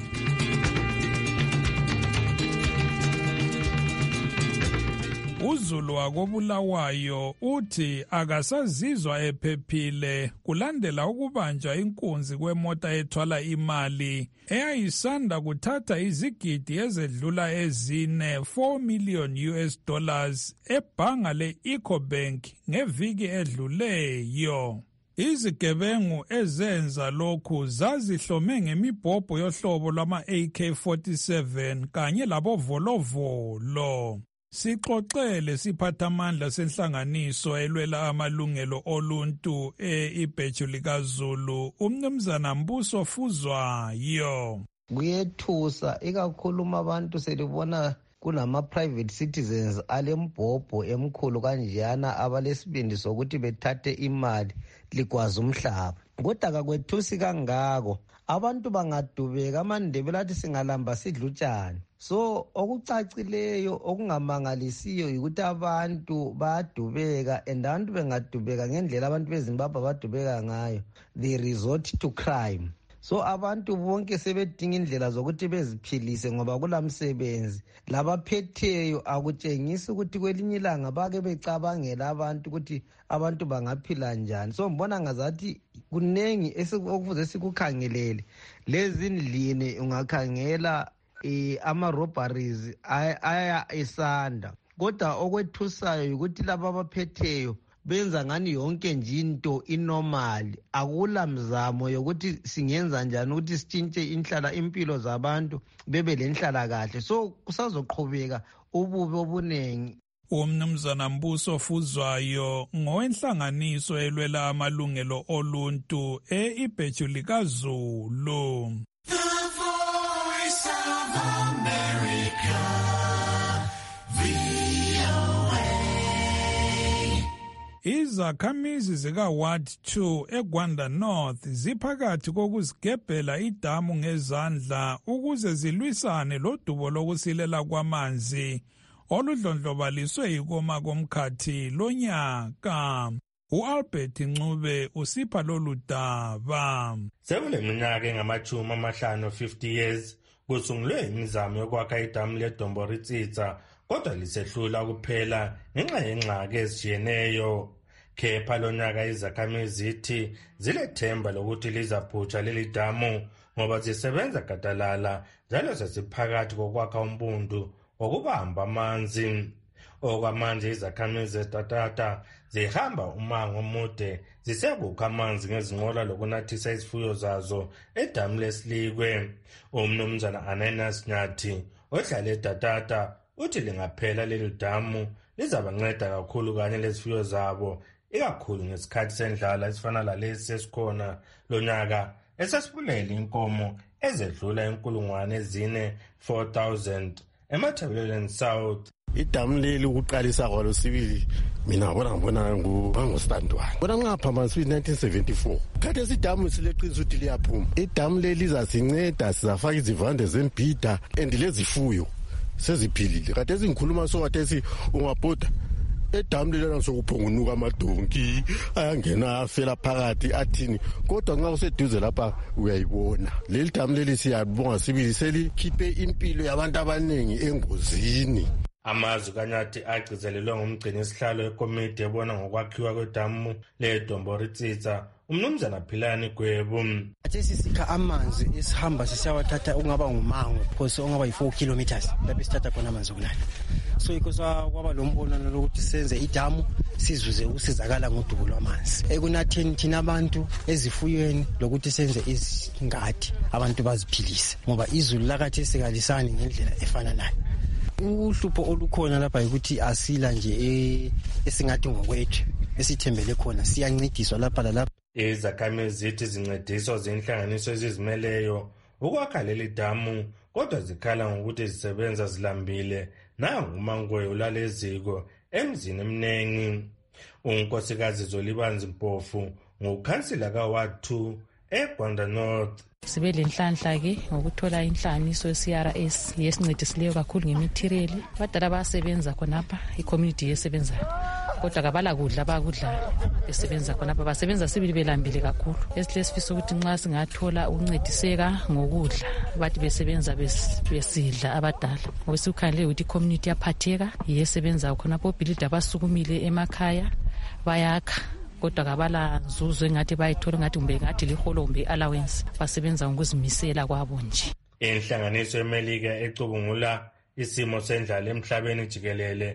uZulu wakoBulawayo uthi akasazizwa ephephile kulandela ukubanjwa inkunzi kwemota ethwala imali eyayisanda kuthatha izigidi ezedlula ezine $4 million ebhanga le-Ecobank ngeviki edluleyo. Izigebengu ezenza lokhu zazihlome ngemibhobho yohlobo lwama-AK-47 kanye labovolovolo. Sixoxele siphathamandla senhlanganiso elwela amalungelo oluntu iBheju likaZulu uMnumzana Mbuso Fuzwayo. Kuyethusa ikakhulu abantu selibona kunama-private citizens alembhobho emkhulu kanjeyana abalesibindi sokuthi bethathe imali ligwaza umhlaba. Kodwa kakwethusi kangako. Abantu bangadubeka amaNdebele athi singalamba sidla utshani. So okucacileyo okungamangalisiyo ukuthi abantu bayadubeka, and abantu bengadubeka ngendlela abantu beZimbabwe badubeka ngayo, they resort to crime. So abantu bonke sebedinga indlela zokuthi beziphilise ngoba kulamsebenzi. Labaphetheyo akutshengisi ukuthi kwelinye ilanga bake becabangela abantu ukuthi abantu bangaphila njani. So mbona ngazathi kunengi okufuze sikukhangelele. Lezi ndlini ungakhangela ama-robberies aya esanda. Kodwa okwethusayo ukuthi laba abaphetheyo benza ngani yonke nje into inormal. Akula mzamo yokuthi singenza njani ukuthi sitshintshe impilo zabantu bebe lenhlala kahle. So kusazoqhubeka ububi obunengi. uMnumzana Mbuso Fuzwayo ngowenhlanganiso elwela amalungelo oluntu iBheju likaZulu. Izakhamizi zika-Ward 2 eGwanda North ziphakathi kokuzigebhela idamu ngezandla ukuze zilwisane lodubo lokusilela kwamanzi oludlondlobaliswe yikoma komkhathi lonyaka. U-Albert Ncube usipha lolu daba. Sekuleminyaka engama-50 years kusungulwe imizamo yokwakha idamu leDomboritsitsa, kodwa lisehlula kuphela ngenxa yengxaki ezishiyeneyo. Kepha lonyaka izakhamizi zithi zilethemba lokuthi lizaphutsha leli damu ngoba zisebenza gadalala njalo sesiphakathi kokwakha umbundu wokubamba amanzi. Okwamanje izakhamizi zeTatata zihamba umango omude zisekukha amanzi ngezinqola lokunathisa izifuyo zazo edamu leSilikwe. uMnumzana Ananias Nyathi ohlala eTatata uthi lingaphela leli damu lizabanceda kakhulu kanye lezifuyo zabo, ikakhulu ngesikhathi sendlala esifana lalesi sesikhona lonyaka esesibulele inkomo ezedlula 4,000 eMatabeleland South. Idamu leli ukuqalisa kwalo sibili mina ngibona ngustandwane. Bona ngaphambanisa 1974. Kade sidamu sileqinisa ukuthi liyaphuma. Idamu leli lizasinceda sizafaka izivande zembhida and lezifuyo seziphilile. Kade singikhuluma so wathi ungabhoda edamu lelana sokuphongunuka amadonki ayangena afela phakathi athini kodwa nxa useduze lapha uyayibona leli damu leli siyabonga sibili selikhiphe impilo yabantu abaningi engozini. Amazwi kaNyathi agcizelelwe ngumgcini isihlalo ekomiti ebona ngokwakhiwa kwedamu leDomboritsitsa umnumzana Philani Gwebu. Sisikha amanzi esihamba sisiyawathatha ungaba ngumango phose ongaba yi4 kilometers lapho sithatha khona amanzi okulala. So ikosa kwaba lombono lokuthi senze idamu sizuze ukusizakala ngodubo lwamanzi ekunatheni thina abantu ezifuyweni lokuthi senze izingadi abantu baziphilise ngoba izulu lakathi sikalisani ngendlela efananayo. Uhlupho olukhona lapha ukuthi asila nje esingathi ngokwethu esithembele khona siyancediswa lapha lalapha. Izakhamizi zithi zincediswa zinhlanganiso ezizimeleyo ukwakha leli damu kodwa zikhala ngokuthi zisebenza zilambile nangu uMangwe ulaleziko emzini emnengi. Unkosikazi Zolibanzi Mpofu ngukhansila kaWard 2 eGwanda North. Sibe lenhlanhla ke ngokuthola inhlanganiso ye-CRS yesincedisileyo kakhulu ngematerial. Badala basebenza khonapha i-community yesebenzayo kodwa kabala kudla bakudlayo besebenza khonapha basebenza sibili belambile kakhulu. Esihlesifisa ukuthi nxa singathola ukuncediseka ngokudla bathi besebenza besidla abadala ngoba sikukhangelele ukuthi i-community yaphatheka yesebenza khonapha obhilida basukumile emakhaya bayakha kodwa kabala nzuzo engathi bayithola ngathi kumbe ngathi liholo kumbe allowance basebenza ngokuzimisela kwabo nje. Inhlanganiso eMelika ecubungula isimo sendlala emhlabeni jikelele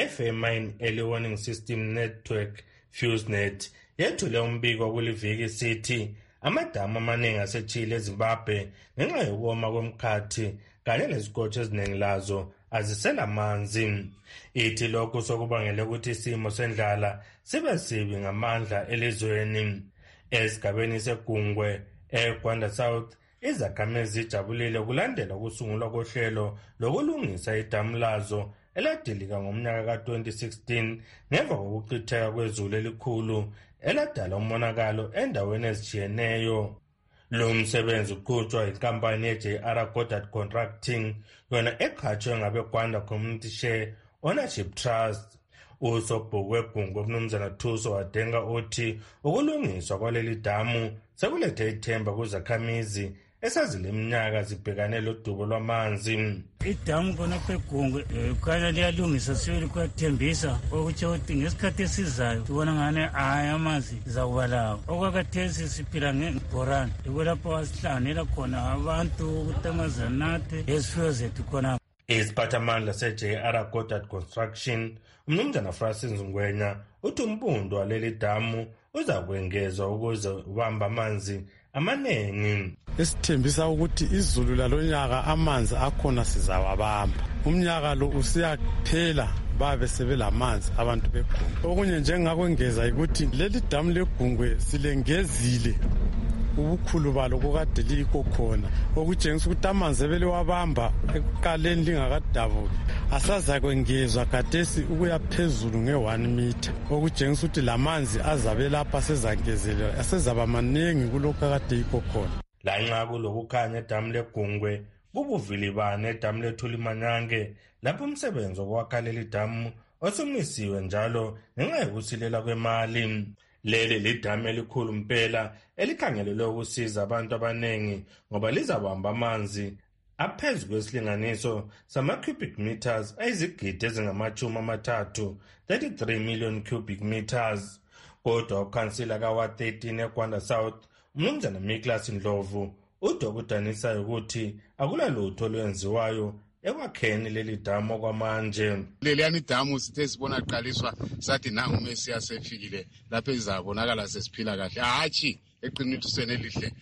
FMI Early Warning System Network FuseNet yethule umbiko kuliviki sithi amadamu amaningi aseChile eZimbabwe ngenxa yokoma kwemkhathi kanye nezikotsho eziningi lazo azisela amanzi. Ithi lokhu sokubangela ukuthi isimo sendlala sibe sibi ngamandla elizweni. Esigabeni segungwe eGwanda South izakhamizi zijabulile kulandela ukusungulwa kohlelo lokulungisa idamu lazo eladilika ngomnyaka ka-2016 ngemva kokuchitheka kwezulu elikhulu eladala umonakalo endaweni ezijiyeneyo. Lo msebenzi uqhutshwa inkampani ye-JR Goddard Contracting yona eqhatshwe ngabeGwanda Community Share Ownership Trust. Usobhuku wegungu umnumzana Thuso wadenga uthi ukulungiswa kwaleli damu sekulethe ithemba kuzakhamizi esazile iminyaka zibhekane lodubo lwamanzi. Idamu khonapha egungwe khanya liyalungisa sibili kuyathembisa ukuthi uthi ngesikhathi esizayo sibona ngane hayi amanzi zakuba lawo. Okwakhathesi siphila ngebhorani yikho lapho wasihlanganela khona abantu ukuthi amanzi anathe ezifuyo zethu khona. Isiphathamandla se-JR Goddard Construction umnumzana Francis Ngwenya uthi umbundo waleli damu uza kwengezwa ukuze ubamba amanzi amaningi. Esithembisa ukuthi izulu lalonyaka amanzi akhona sizawabamba. Umnyaka lo usiyaphela babe sebelamanzi abantu begungwe. Okunye njengakwengeza ukuthi leli damu legungwe silengezile ubukhulu balo kokade liko khona okutshengisa ukuthi amanzi ebelewabamba ekuqaleni lingakadabuki asaza kwengezwa khathesi ukuya phezulu nge1 meter okutshengisa ukuthi lamanzi azabe lapha asezangezelelwa asezaba maningi kulokhu akade yikho khona. Lanxa kulokukhanya edamu legungwe bubuvilibane edamu leThulimanyange lapho umsebenzi wokwakha leli damu osumisiwe njalo ngenxa yokusilela kwemali. Leli lidamu elikhulu mpela elikhangelelwe ukusiza abantu abanengi ngoba lizabamba amanzi aphezu kwesilinganiso sama-cubic meters ayizigidi ezingama-30 33 million cubic meters. Kodwa ukhansila kaWard 13 eGwanda South umnumzana Miklas Ndlovu udokudanisa ukuthi akulalutho olwenziwayo ekwakheni leli damu kwamanje. Leliyani damu sithe sibona qaliswa sathi nangu Mesiya sefikile lapho izabonakala sesiphila kahle. Hatshi eqinisweni elihle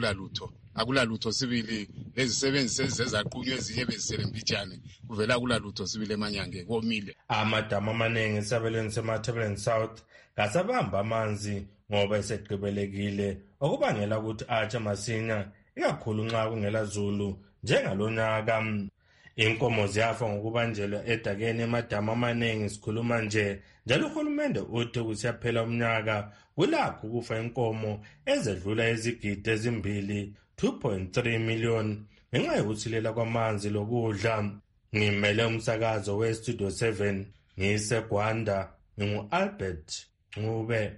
akulalutho sibili lezisebenzi sezizaqhunywa ezinye bezisele mbijane kuvela akulalutho sibili emanyange komile. Amadamu amaningi esabelweni seMatabeleland South kasabamba amanzi ngoba eseqibelekile okubangela ukuthi atshe masinya ikakhulu nxa kungela zulu njengalonyaka. Inkomo ziyafa ngokubanjelwa edakeni emadamu amaningi sikhuluma nje njalo uhulumende uthi kusiyaphela umnyaka kulakho ukufa inkomo ezedlula izigidi ezimbili 2.3 million ngenxa yokusilela kwamanzi lokudla. Ngimele umsakazo weStudio 7 ngiseGwanda ngingu-Albert Ncube.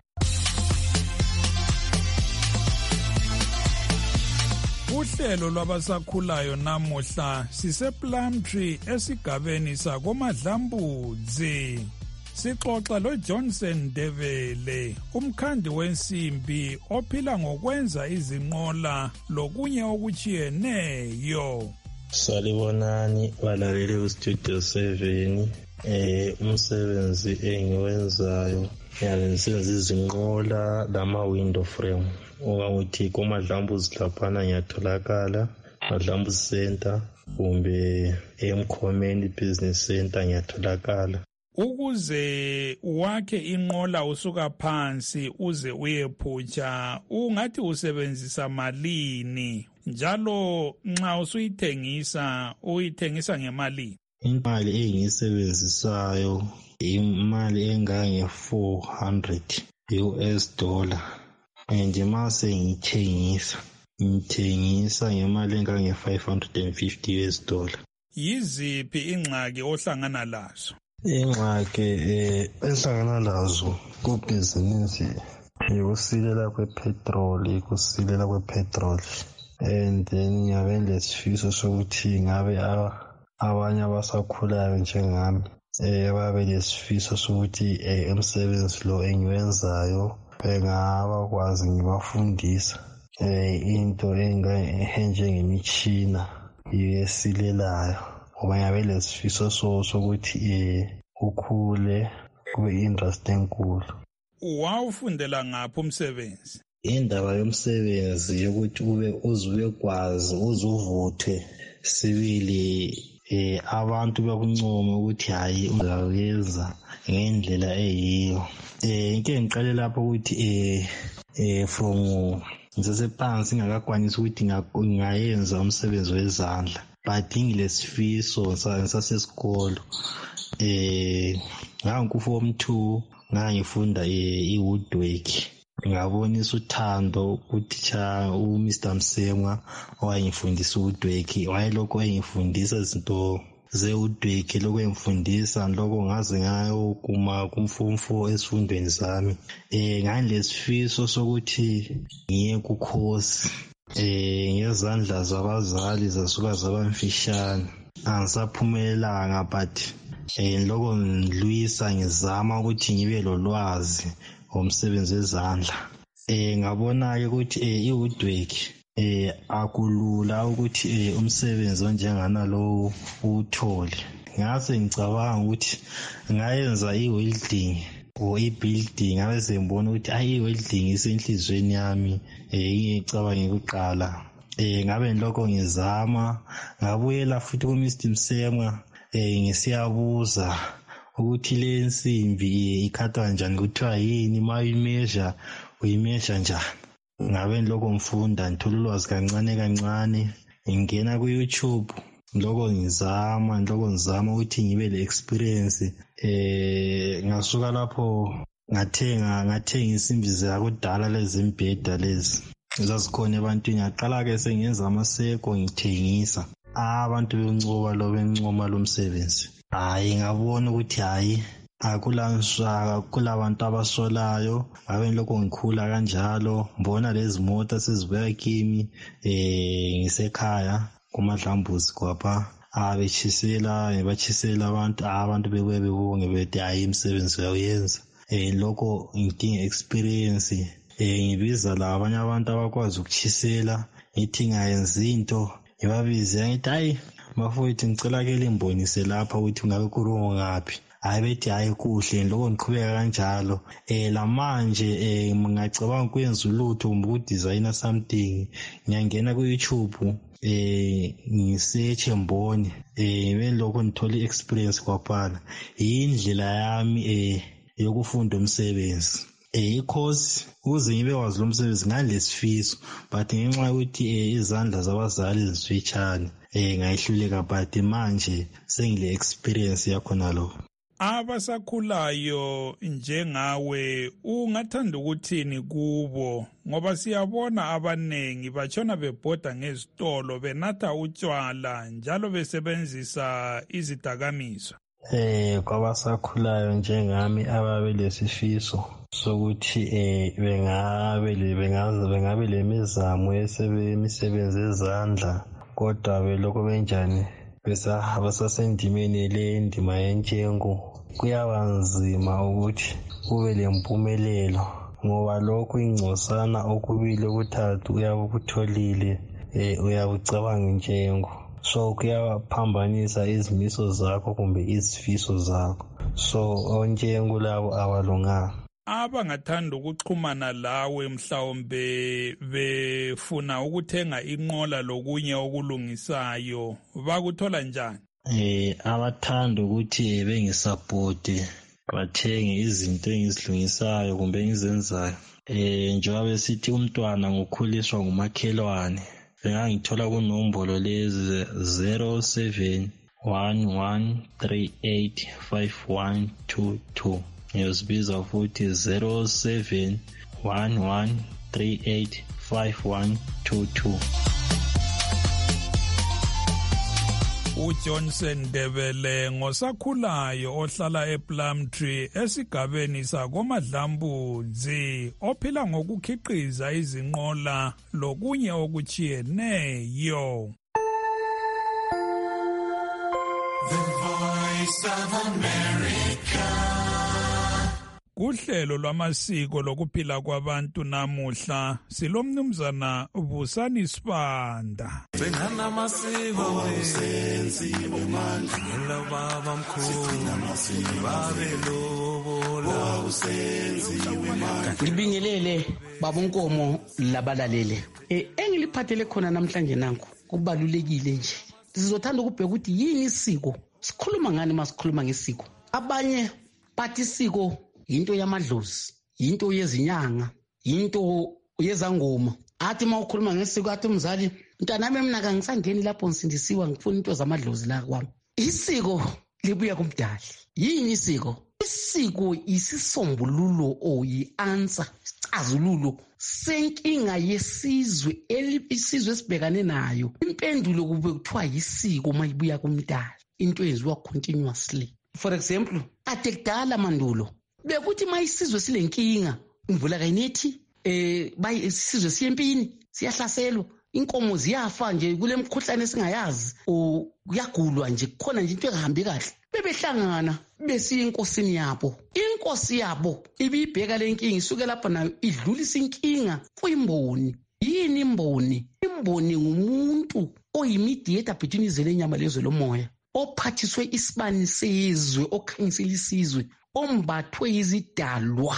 Uhlelo lwabasakhulayo namuhla sise-Plumtree esigabeni sakoMadlambudzi. Sixoxa loJohnson Devele, umkhandi wensimbi ophila ngokwenza izinqola lokunye okuchiyeneyo. Salibonani balaleli kuStudio 7. Umsebenzi engiwenzayo ngiyabenza izinqola lama-window frame. Ukuthi koMadlambudzi laphana ngiyatholakala Madlambudzi Center kumbe eMkhomeni Business Center ngiyatholakala. Ukuze wakhe inqola usuka phansi uze uyephutsha ungathi usebenzisa malini njalo nxa usuyithengisa uyithengisa ngemali? Imali engiyisebenzisayo imali engange-400 US dollar. Nje mase ngithengisa ngemali engange-550 US dollar. Yiziphi ingxaki ohlangana lazo? Ingxaki enhlangana lazo kubhizinisi ukusilela kwepetrol and then ngiyabe lesifiso sokuthi ngabe abanye abasakhulayo njengami babe lesifiso sokuthi umsebenzi lo engiwenzayo bengaba kwazi ngibafundisa into enjengemitshina yesilelayo ngoba ngiyabe lesifiso sokuthi ukhule kube industry enkulu. Wawufundela ngaphi umsebenzi? Indaba yomsebenzi yokuthi uze kwazi uzuvuthwe sibili abantu bakuncoma ukuthi hayi uzayenza ngendlela eyiyo. Inke ngiqale lapho ukuthi from ngisesephansi ngakakwanisa ukuthi ngayenza umsebenzi wezandla but ngilesifiso ngisasesikolo. Ngangiku-form 2 ngangifunda i-woodwork. Ngabonisa uthando utitsha uMr Msemwa owayengifundisa woodwork. Wayelokho engifundisa izinto ze-woodwork, lokho engifundisa lokho ngaze ngayokuma kumform 4 esifundweni zami. Nganilesifiso sokuthi ngiye ku-course ngezandla zabazali zasuka zabamfishane. Angisaphumelelanga but lokho ngilwisa ngizama ukuthi ngibe lolwazi ngomsebenzi wezandla. Ngabona-ke ukuthi i-woodwork akulula ukuthi umsebenzi onjengana lowo uwuthole. Ngase ngicabanga ukuthi ngayenza i-welding or i-building, ngabe sengibona ukuthi i-welding isenhlizweni yami ngicabanga ukuqala. Ngabe lokho ngizama ngabuyela futhi kuMr Msemwa ngisiyabuza ukuthi le nsimbi ikhathwa njani, kuthiwa yini, ma uyimeasure njani. Ngabe lokho ngifunda ngithola ulwazi kancane ngingena ku-YouTube lokho ngizama ukuthi ngibe le experience. Ngasuka lapho ngathenga insimbi zakudala lezi imbheda lezi zazikhona ebantwini. Ngaqala-ke sengenza amaseko ngithengisa. Abantu bencoma lo msebenzi. Ngabona ukuthi kulabantu abasolayo. Ngabe lokho ngikhula kanjalo mbona lezi mota sezibuya kimi ngisekhaya kuMadlambudzi kwapha. Ngibatshisela abantu bebuye bebonge bethi imisebenzi uyayenza. Lokho ngidinga experience. Ngibiza la abanye abantu abakwazi ukutshisela ngithi ngayenza into ngibabize ngithi mafowethu ngicela ke limbonise lapha ukuthi ngabe kurongo ngaphi. Bethi kuhle. Lokho ngiqhubeka kanjalo. Lamanje ngingacabanga ukwenza ulutho kumbe ukudizayina something ngiyangena ku-YouTube ngisearch mbone lokho ngithola i-experience kwaphana. Indlela yami yokufunda umsebenzi. I-course ukuze ngibe wazi lo msebenzi ngalesifiso but ngenxa yokuthi izandla zabazali zifitshane ngayihluleka but manje sengile experience yakhona lo. Abasakhulayo njengawe ungathanda ukuthini kubo ngoba siyabona abanengi batshona bebhoda ngezitolo benatha utshwala njalo besebenzisa izidakamizwa? kwabasakhulayo njengami ababe lesifiso sokuthi bengabe lemizamo yemisebenzi yezandla, kodwa belokho benjani basasendimeni lendima yentshengo, kuyaba nzima ukuthi kube lempumelelo, ngoba lokhu ingcosana okubili okuthathu uyabe ukutholile uyabucabanga intshengo. So kuyaphambanisa izimiso zakho kumbe izifiso zakho. So ontshengo labo abalunganga. Abangathanda ukuxhumana lawe mhlawumbe befuna ukuthenga inqola lokunye okulungisayo bakuthola njani? Abathanda ukuthi bengisapote bathenge izinto engizilungisayo kumbe engizenzayo. Njengoba besithi umntwana ngokhuliswa ngumakhelwane, bengangithola kunombolo lezi 0711385122. Ngiyozibiza futhi 0711385122. uJohnson Debele ngosakhulayo ohlala ePlumtree esigabeni sakoMadlambudzi ophila ngokukhiqiza izinqola lokunye okuchiyeneyo. The Voice of America. Kuhlelo lwamasiko lokuphila kwabantu namuhla silomnumzana Busani Sibanda. Sengana masiko senziwe manje ngelo baba mkhulu babelobola usenziwe manje. Ngibingelele baba Nkomo labalalele. Engiliphathele khona namhlanje nanku kubalulekile nje. Sizothanda ukubheka ukuthi yini isiko. Sikhuluma ngani masikhuluma ngesiko? Abanye bathi isiko into yamadlozi, into yezinyanga, into yezangoma. Athi mawukhuluma ngesiko athi umzali, mntanami mina kangisangeni lapho ngisindisiwa ngifuna into zamadlozi la kwami. Isiko libuya kumdali. Yini isiko? Isiko isisombululo yi-answer, isicazululo senkinga yesizwe isizwe esibhekane nayo. Impendulo kube kuthiwa yisiko mayibuya kumdali. Into eyenziwa continuously. For example, ade kudala mandulo bekuthi mayisizwe silenkinga, imvula kayinethi, isizwe siyempini, siyahlaselwa, inkomo ziyafa nje kule mkhuhlane singayazi, kuyagulwa nje, khona nje into engahambi kahle. Bebehlangana besiya enkosini yabo. Inkosi yabo ibibheka lenkinga isuke lapha nayo idlulisa inkinga kuyimboni. Yini imboni? Imboni ngumuntu oyimediator between izwe lenyama lezwe lomoya, ophathiswe isibani sezwe, okhanyisela isizwe, ombathwe izidalwa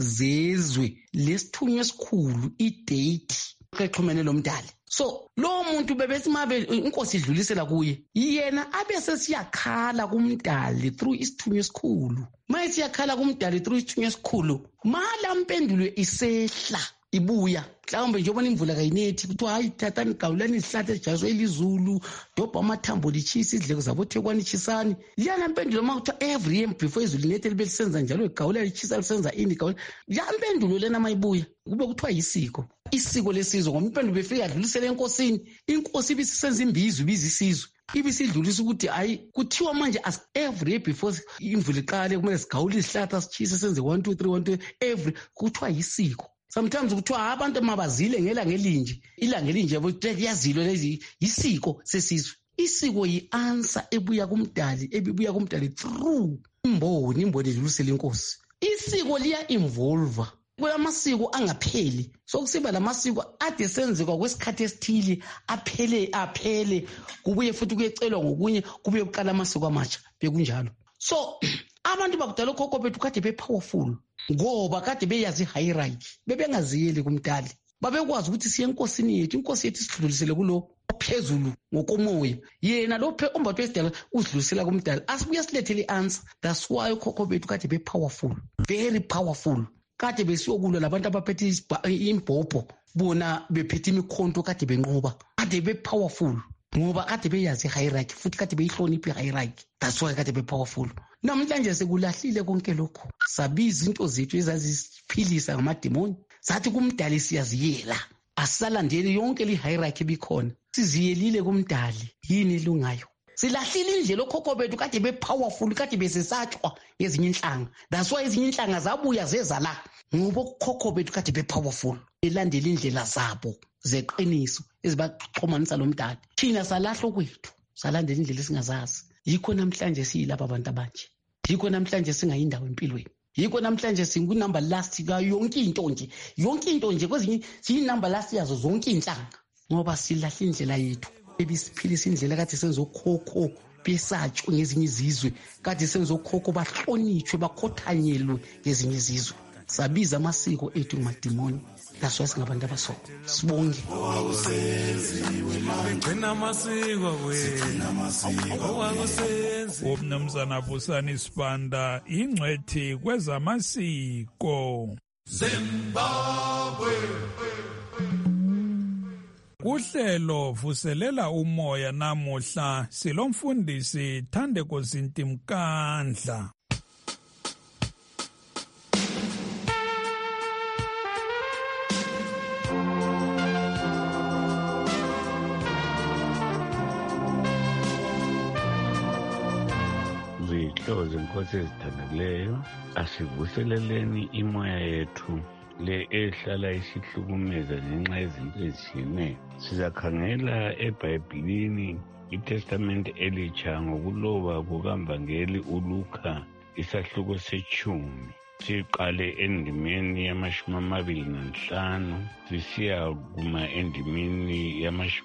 zezwe lesithunywa esikhulu idate exhumene lomdali. So lo muntu bebethi mabe inkosi idlulisela kuye, yena abese siyakhala kumdali through isithunywa esikhulu. Maye siyakhala kumdali through isithunywa esikhulu, mala mpendulo isehla ibuya. Mhlawumbe nje ubona imvula kayinethi kuthiwa hayi thathani gawulani izihlahla ezijazwe elizulu, dobha amathambo lichisa izidleko zabo Thekwani chisani. Liyana mpendulo makuthiwa every year before izulu linethi libe lisenza njalo igawula lichisa lisenza ini gawula. Ya mpendulo lena mayibuya kube kuthiwa yisiko. Isiko lesizwe ngoba impendulo befika adlulisele enkosini, inkosi ibisisenza imbizo ibiza isizwe. Ibisidlulisa ukuthi hayi kuthiwa manje as every year before imvula iqale kumele sigawule izihlahla sichise senze 1 2 3 1 2 every kuthiwa yisiko. Sometimes kuthiwa abantu mabazile ngelanga elinje, ilanga elinje yazilo lezi isiko sesizwe. Isiko yi-answer ebuya kumdali through imboni edlulisela inkosi. Isiko liya involve kulamasiko angapheli. So kusiba lamasiko ade senzeka kwesikhathi esithile aphele kubuye futhi kuyecelwa ngokunye kubuye kuqala amasiko amatsha bekunjalo. So abantu bakudala khokho bethu kade be-powerful ngoba kade beyazi hierarchy, bebengaziyeli kumdali, babekwazi ukuthi siye enkosini yethu, inkosi yethu isidlulisele kulo ophezulu ngokomoya, yena lo ombathwe esidala udlulisela kumdali, asibuye silethele i-answer. That's why khokho bethu kade be-powerful, very powerful. Kade besiyokulwa labantu abaphethe imbhobho, bona bephethe imikhonto kade benqoba, kade be-powerful ngoba kade beyazi hierarchy futhi kade beyihloniphe hierarchy. That's why kade be-powerful. Namhlanje sekulahlile konke lokho, sabiza into zethu ezazisiphilisa ngamademoni, sathi kumdali siyaziyela, asalandeli yonke le hierarchy bikhona, siziyelile kumdali. Yini ilungayo? silahlile indlela okhokho bethu kade be-powerful kade besesatshwa ngezinye inhlanga. That's why ezinye inhlanga zabuya zeza la ngoba okhokho bethu kade be-powerful belandela indlela zabo zeqiniso ezibaxhumanisa lomdali. Thina salahla okwethu salandela indlela esingazazi. Yikho namhlanje siyilapha abantu abanje. Yikho namhlanje singayindawo empilweni. Yikho namhlanje singunumber last ka yonke into nje kwezinye siyinumber last yazo zonke inhlanga ngoba silahle indlela yethu ebisiphilisa indlela kade senza okhokho besatshwe ngezinye izizwe kade senza okhokho bahlonitshwe bakhothanyelwe ngezinye izizwe. Sabiza amasiko ethu ngumadimoni. That's why singabantu abasoko. Sibonge. Umnumzana Vusani Sibanda ingcwethi kwezamasiko. Zimbabwe. Kuhlelo vuselela umoya namuhla silomfundisi Thandeko Zintimkandla. Zihlobo zenkosi ezithandaleyo, asivuseleleni imoya yethu le ehlala isihlukumeza ngenxa yezinto ezishiyeneyo. Sizakhangela eBhayibhilini iTestament elitsha ngokuloba kukaMvangeli uLuka isahluko sechumi. Siqale endimeni yama-25 sisiya kuma endimeni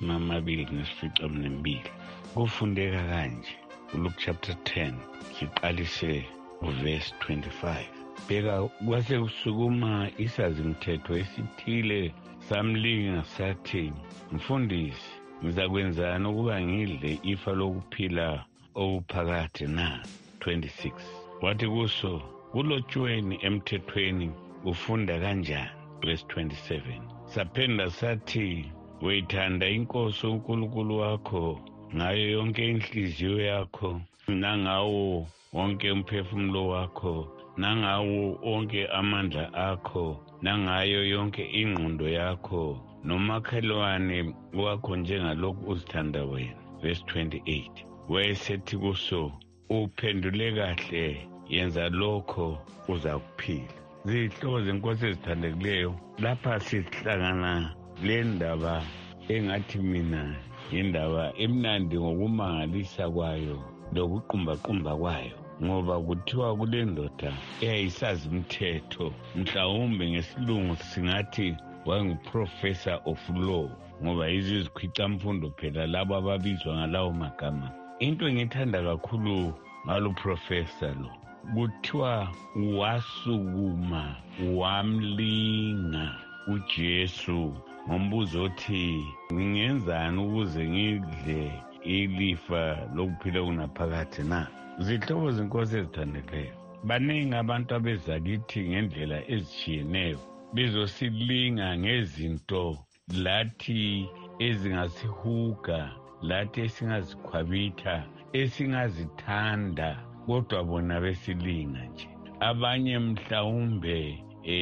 yama-28. Kufundeka kanje uLuke chapter 10 siqalise uverse 25. Bheka kwase kusukuma isazimthetho esithile samlinga sathi, mfundisi, ngizakwenzani ukuba ngidle ifa lokuphila okuphakathi na? 26. Wathi kuso, kulotshweni emthethweni ufunda kanjani? Verse 27. Sapenda sathi, weyithanda inkosi uNkulunkulu wakho ngayo yonke inhliziyo yakho, nangawo wonke umphefumulo wakho, nangawo onke amandla akho, nangayo yonke ingqondo yakho, nomakhelwane wakho njengalokhu uzithanda wena. Verse 28. Wayesethi kuso, uphendule kahle, yenza lokho uzakuphila. Zihlobo zenkosi ezithandekileyo, lapha sihlangana le ndaba engathi mina indaba emnandi ngokumangalisa kwayo lokuqumbaqumba kwayo, ngoba kuthiwa kule ndoda eyayisazi umthetho, mhlawumbe ngesilungu singathi wayenguprofessor of law, ngoba izikhwicamfundo phela labo ababizwa ngalawo magama. Into engithanda kakhulu ngalo professor lo, kuthiwa wasukuma wamlinga uJesu ngombuzo othi, ngingenzani ukuze ngidle ilifa lokuphila kunaphakade na? Zihlobo zenkosi ezithandekayo, baningi abantu abeza kithi ngendlela ezishiyeneyo bezosilinga ngezinto lathi ezingasihuga, lathi esingazikhwabitha, esingazithanda, kodwa bona besilinga nje. Abanye mhlawumbe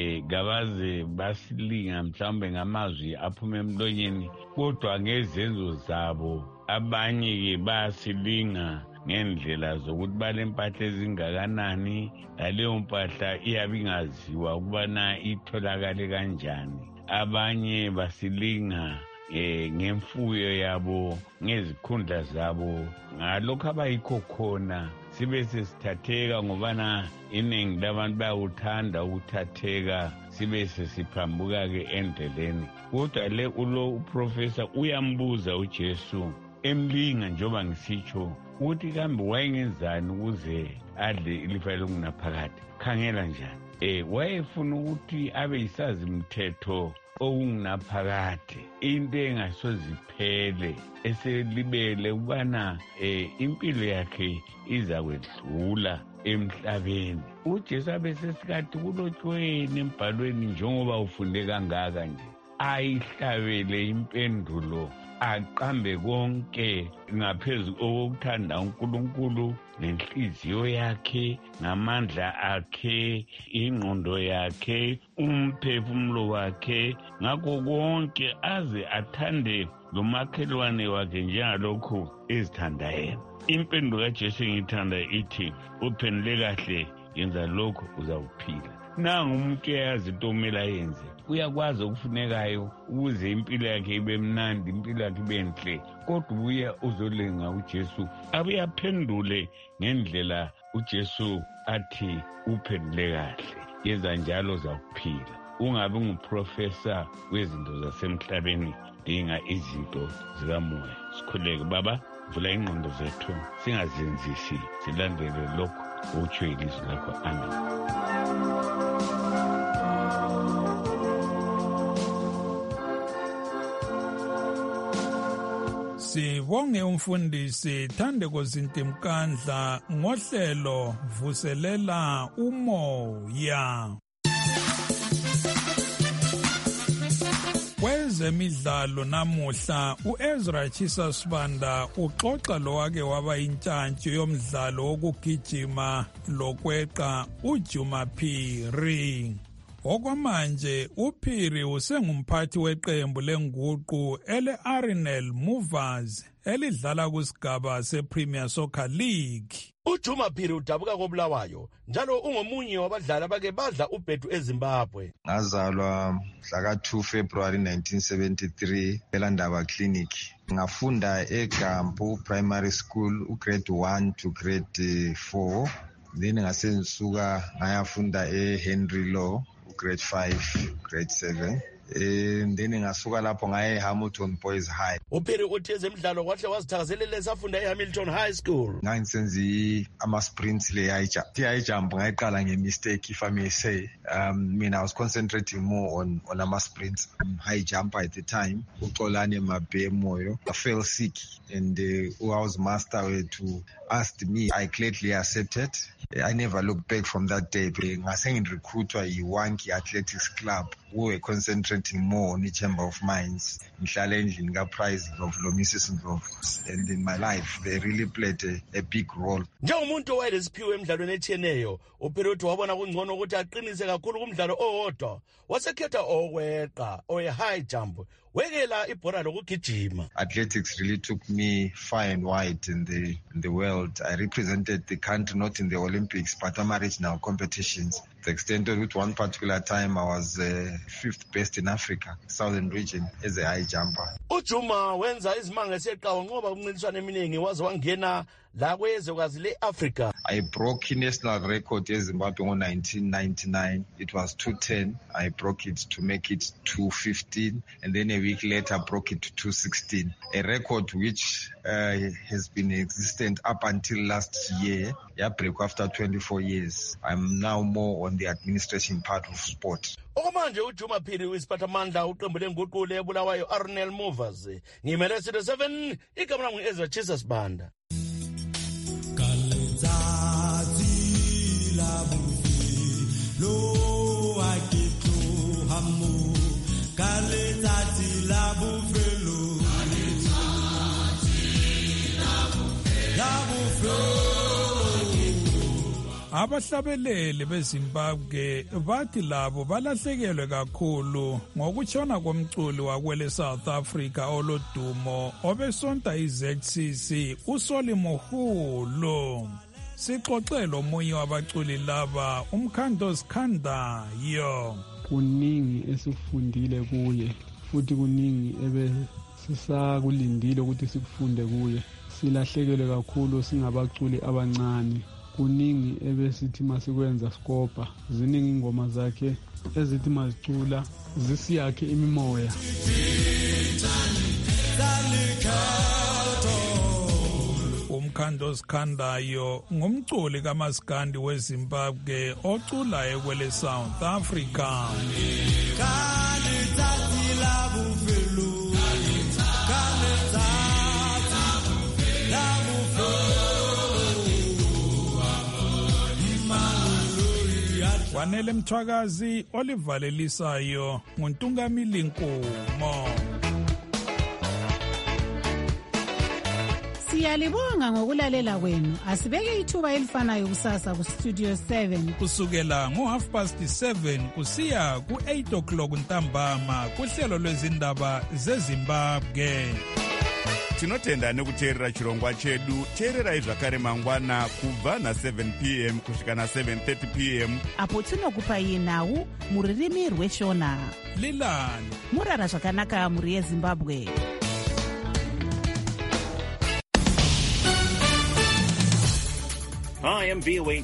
gabaze basilinga mhlawumbe ngamazwi aphuma emlonyeni, kodwa ngezenzo zabo. Abanye-ke basilinga ngendlela zokuthi balempahla ezingakanani, laleyo mpahla iyabe ingaziwa ukubana itholakale kanjani. Abanye basilinga ngemfuyo yabo, ngezikhundla zabo, ngalokho abayikho khona sibe sesithatheka, ngobana iningi labantu bayawuthanda ukuthatheka, sibe sesiphambuka-ke endleleni. Kodwa le uprofessor uyambuza uJesu emlinga njengoba ngisitsho ukuthi kambe wayengenzani ukuze adle ilifa lokunaphakade. Khangela njani, wayefuna ukuthi abe yisazi mthetho okungunaphakade, into engasoziphele, eselibele ukubana impilo yakhe iza kwedlula emhlabeni. uJesu abesesikathi kulotshweni embhalweni njengoba ufunde kangaka nje, ayihlabele impendulo, aqambe konke ngaphezu kokuthanda uNkulunkulu nenhliziyo yakhe, ngamandla akhe, ingqondo yakhe, umphefumulo wakhe, ngakho konke aze athande lo makhelwane wakhe njengalokhu ezithanda yena. Impendulo kaJesu engiyithanda ithi uphendule kahle yenza lokho uzawuphila. Nangu umuntu uyazi into okumele ayenze, uyakwazi okufunekayo ukuze impilo yakhe ibe mnandi, impilo yakhe ibe nhle, kodwa ubuye uzolenga uJesu abuye aphendule ngendlela uJesu athi uphendule kahle, yenza njalo uzawuphila. Ungabe nguprofessor wezinto zasemhlabeni, dinga izinto zikamoya. Sikhuleke baba, vula ingqondo zethu, singazenzisi, silandele lokho utsho ilizwi lakho. Amen. Sibonge umfundisi Thandeko Zintimkandla ngohlelo Vuselela Umoya. Kwezemidlalo namuhla uEzra Chisa Sibanda uxoxa lowake waba intshantshi yomdlalo wokugijima lokweqa uJuma Phiri. Okwamanje uPhiri usengumphathi weqembu lenguqu ele-Arenal Movers elidlala kusigaba sePremier Soccer League. uJuma Phiri udabuka koBulawayo njalo ungomunye wabadlali abake badla ubhedu eZimbabwe. Ngazalwa mhla ka-2 February 1973 eLandaba Clinic. Ngafunda eGampu Primary School ugrade 1 to grade 4. Then ngasengisuka ngayafunda eHenry Law grade 5 grade 7. Then ngasuka lapho ngaye Hamilton Boys High. uPhiri uthi ezemidlalo kwahle wazithakazelela esafunda eHamilton High School. Ngangisenza ama-sprints high jump ngayiqala nge-mistake if I may say. I was concentrating more on ama-sprints. High jumper at the time, uXolani Mabe Moyo. I fell sick and was master to asked me. I gladly accepted. I never looked back from that day. Ngase recruitwa yiWanki Athletics Club who were concentrating more on the Chamber of Mines. Ngihlala endlini kaPrize of Mrs. Ndlovu. And in my life, they really played a big role. Njengomuntu owayelesiphiwe emidlalweni etshiyeneyo, uPhiri uthi wabona kungcono ukuthi aqinise kakhulu kumdlalo owodwa. Wasekhetha okweqa, high jump, wekela ibhola lokugijima. Athletics really took me far and wide in the world. I represented the country not in the Olympics but on regional competitions. The extent of it, one particular time I was 5th best in Africa, Southern region, as a high jumper. uJuma wenza izimanga eseqhawe ngoba umncintiswano eminingi waze wangena la kwezwekazi le-Africa. I broke national record eZimbabwe in 1999. It was 210. I broke it to make it 215, and then a week later broke it to 216. A record which has been existent up until last year. Break after 24 years. I'm now more on the administration part of sport. Okwamanje uJuma Phiri uyisiphathamandla uqembu lenguqu leBulawayo Arenal Movers. Ngimele Studio 7 igama lami uEzra Chisa Sibanda. Abahlabeleli beZimbabwe bathi labo balahlekelwe kakhulu ngokutshona komculi wakwele South Africa olodumo obesonta iZCC uSoli Moholo. Sixoxelo omunye wabaculi laba uMkhando Sikhandayo. Kuningi esifundile kuye futhi kuningi sisakulindile ukuthi sikufunde kuye. Silahlekelwe kakhulu singabaculi abancane. Kuningi ebesithi masikwenza skopa. Ziningi ingoma zakhe ezithi mazicula zisiyakhe imimoya. uMkhando Sikhandayo ngumculi kaMaskandi weZimbabwe ocula ekwele South Africa. Wanele Mthwakazi olivalelisayo nguNtungamili Nkomo. Siyalibonga ngokulalela kwenu. Asibeke ithuba elifanayo kusasa kuStudio 7 kusukela ngo7:30 kusiya ku8 o'clock ntambama kuhlelo lwezindaba zeZimbabwe. Tinotenda nekuteerera chirongwa chedu. Teererai zvakare mangwana kubva na7 p.m. kusvika na7:30 p.m. apo tinokupai nhau muririmi rweshona. Lilani murara zvakanaka muri yeZimbabwe. Hi, I'm VOA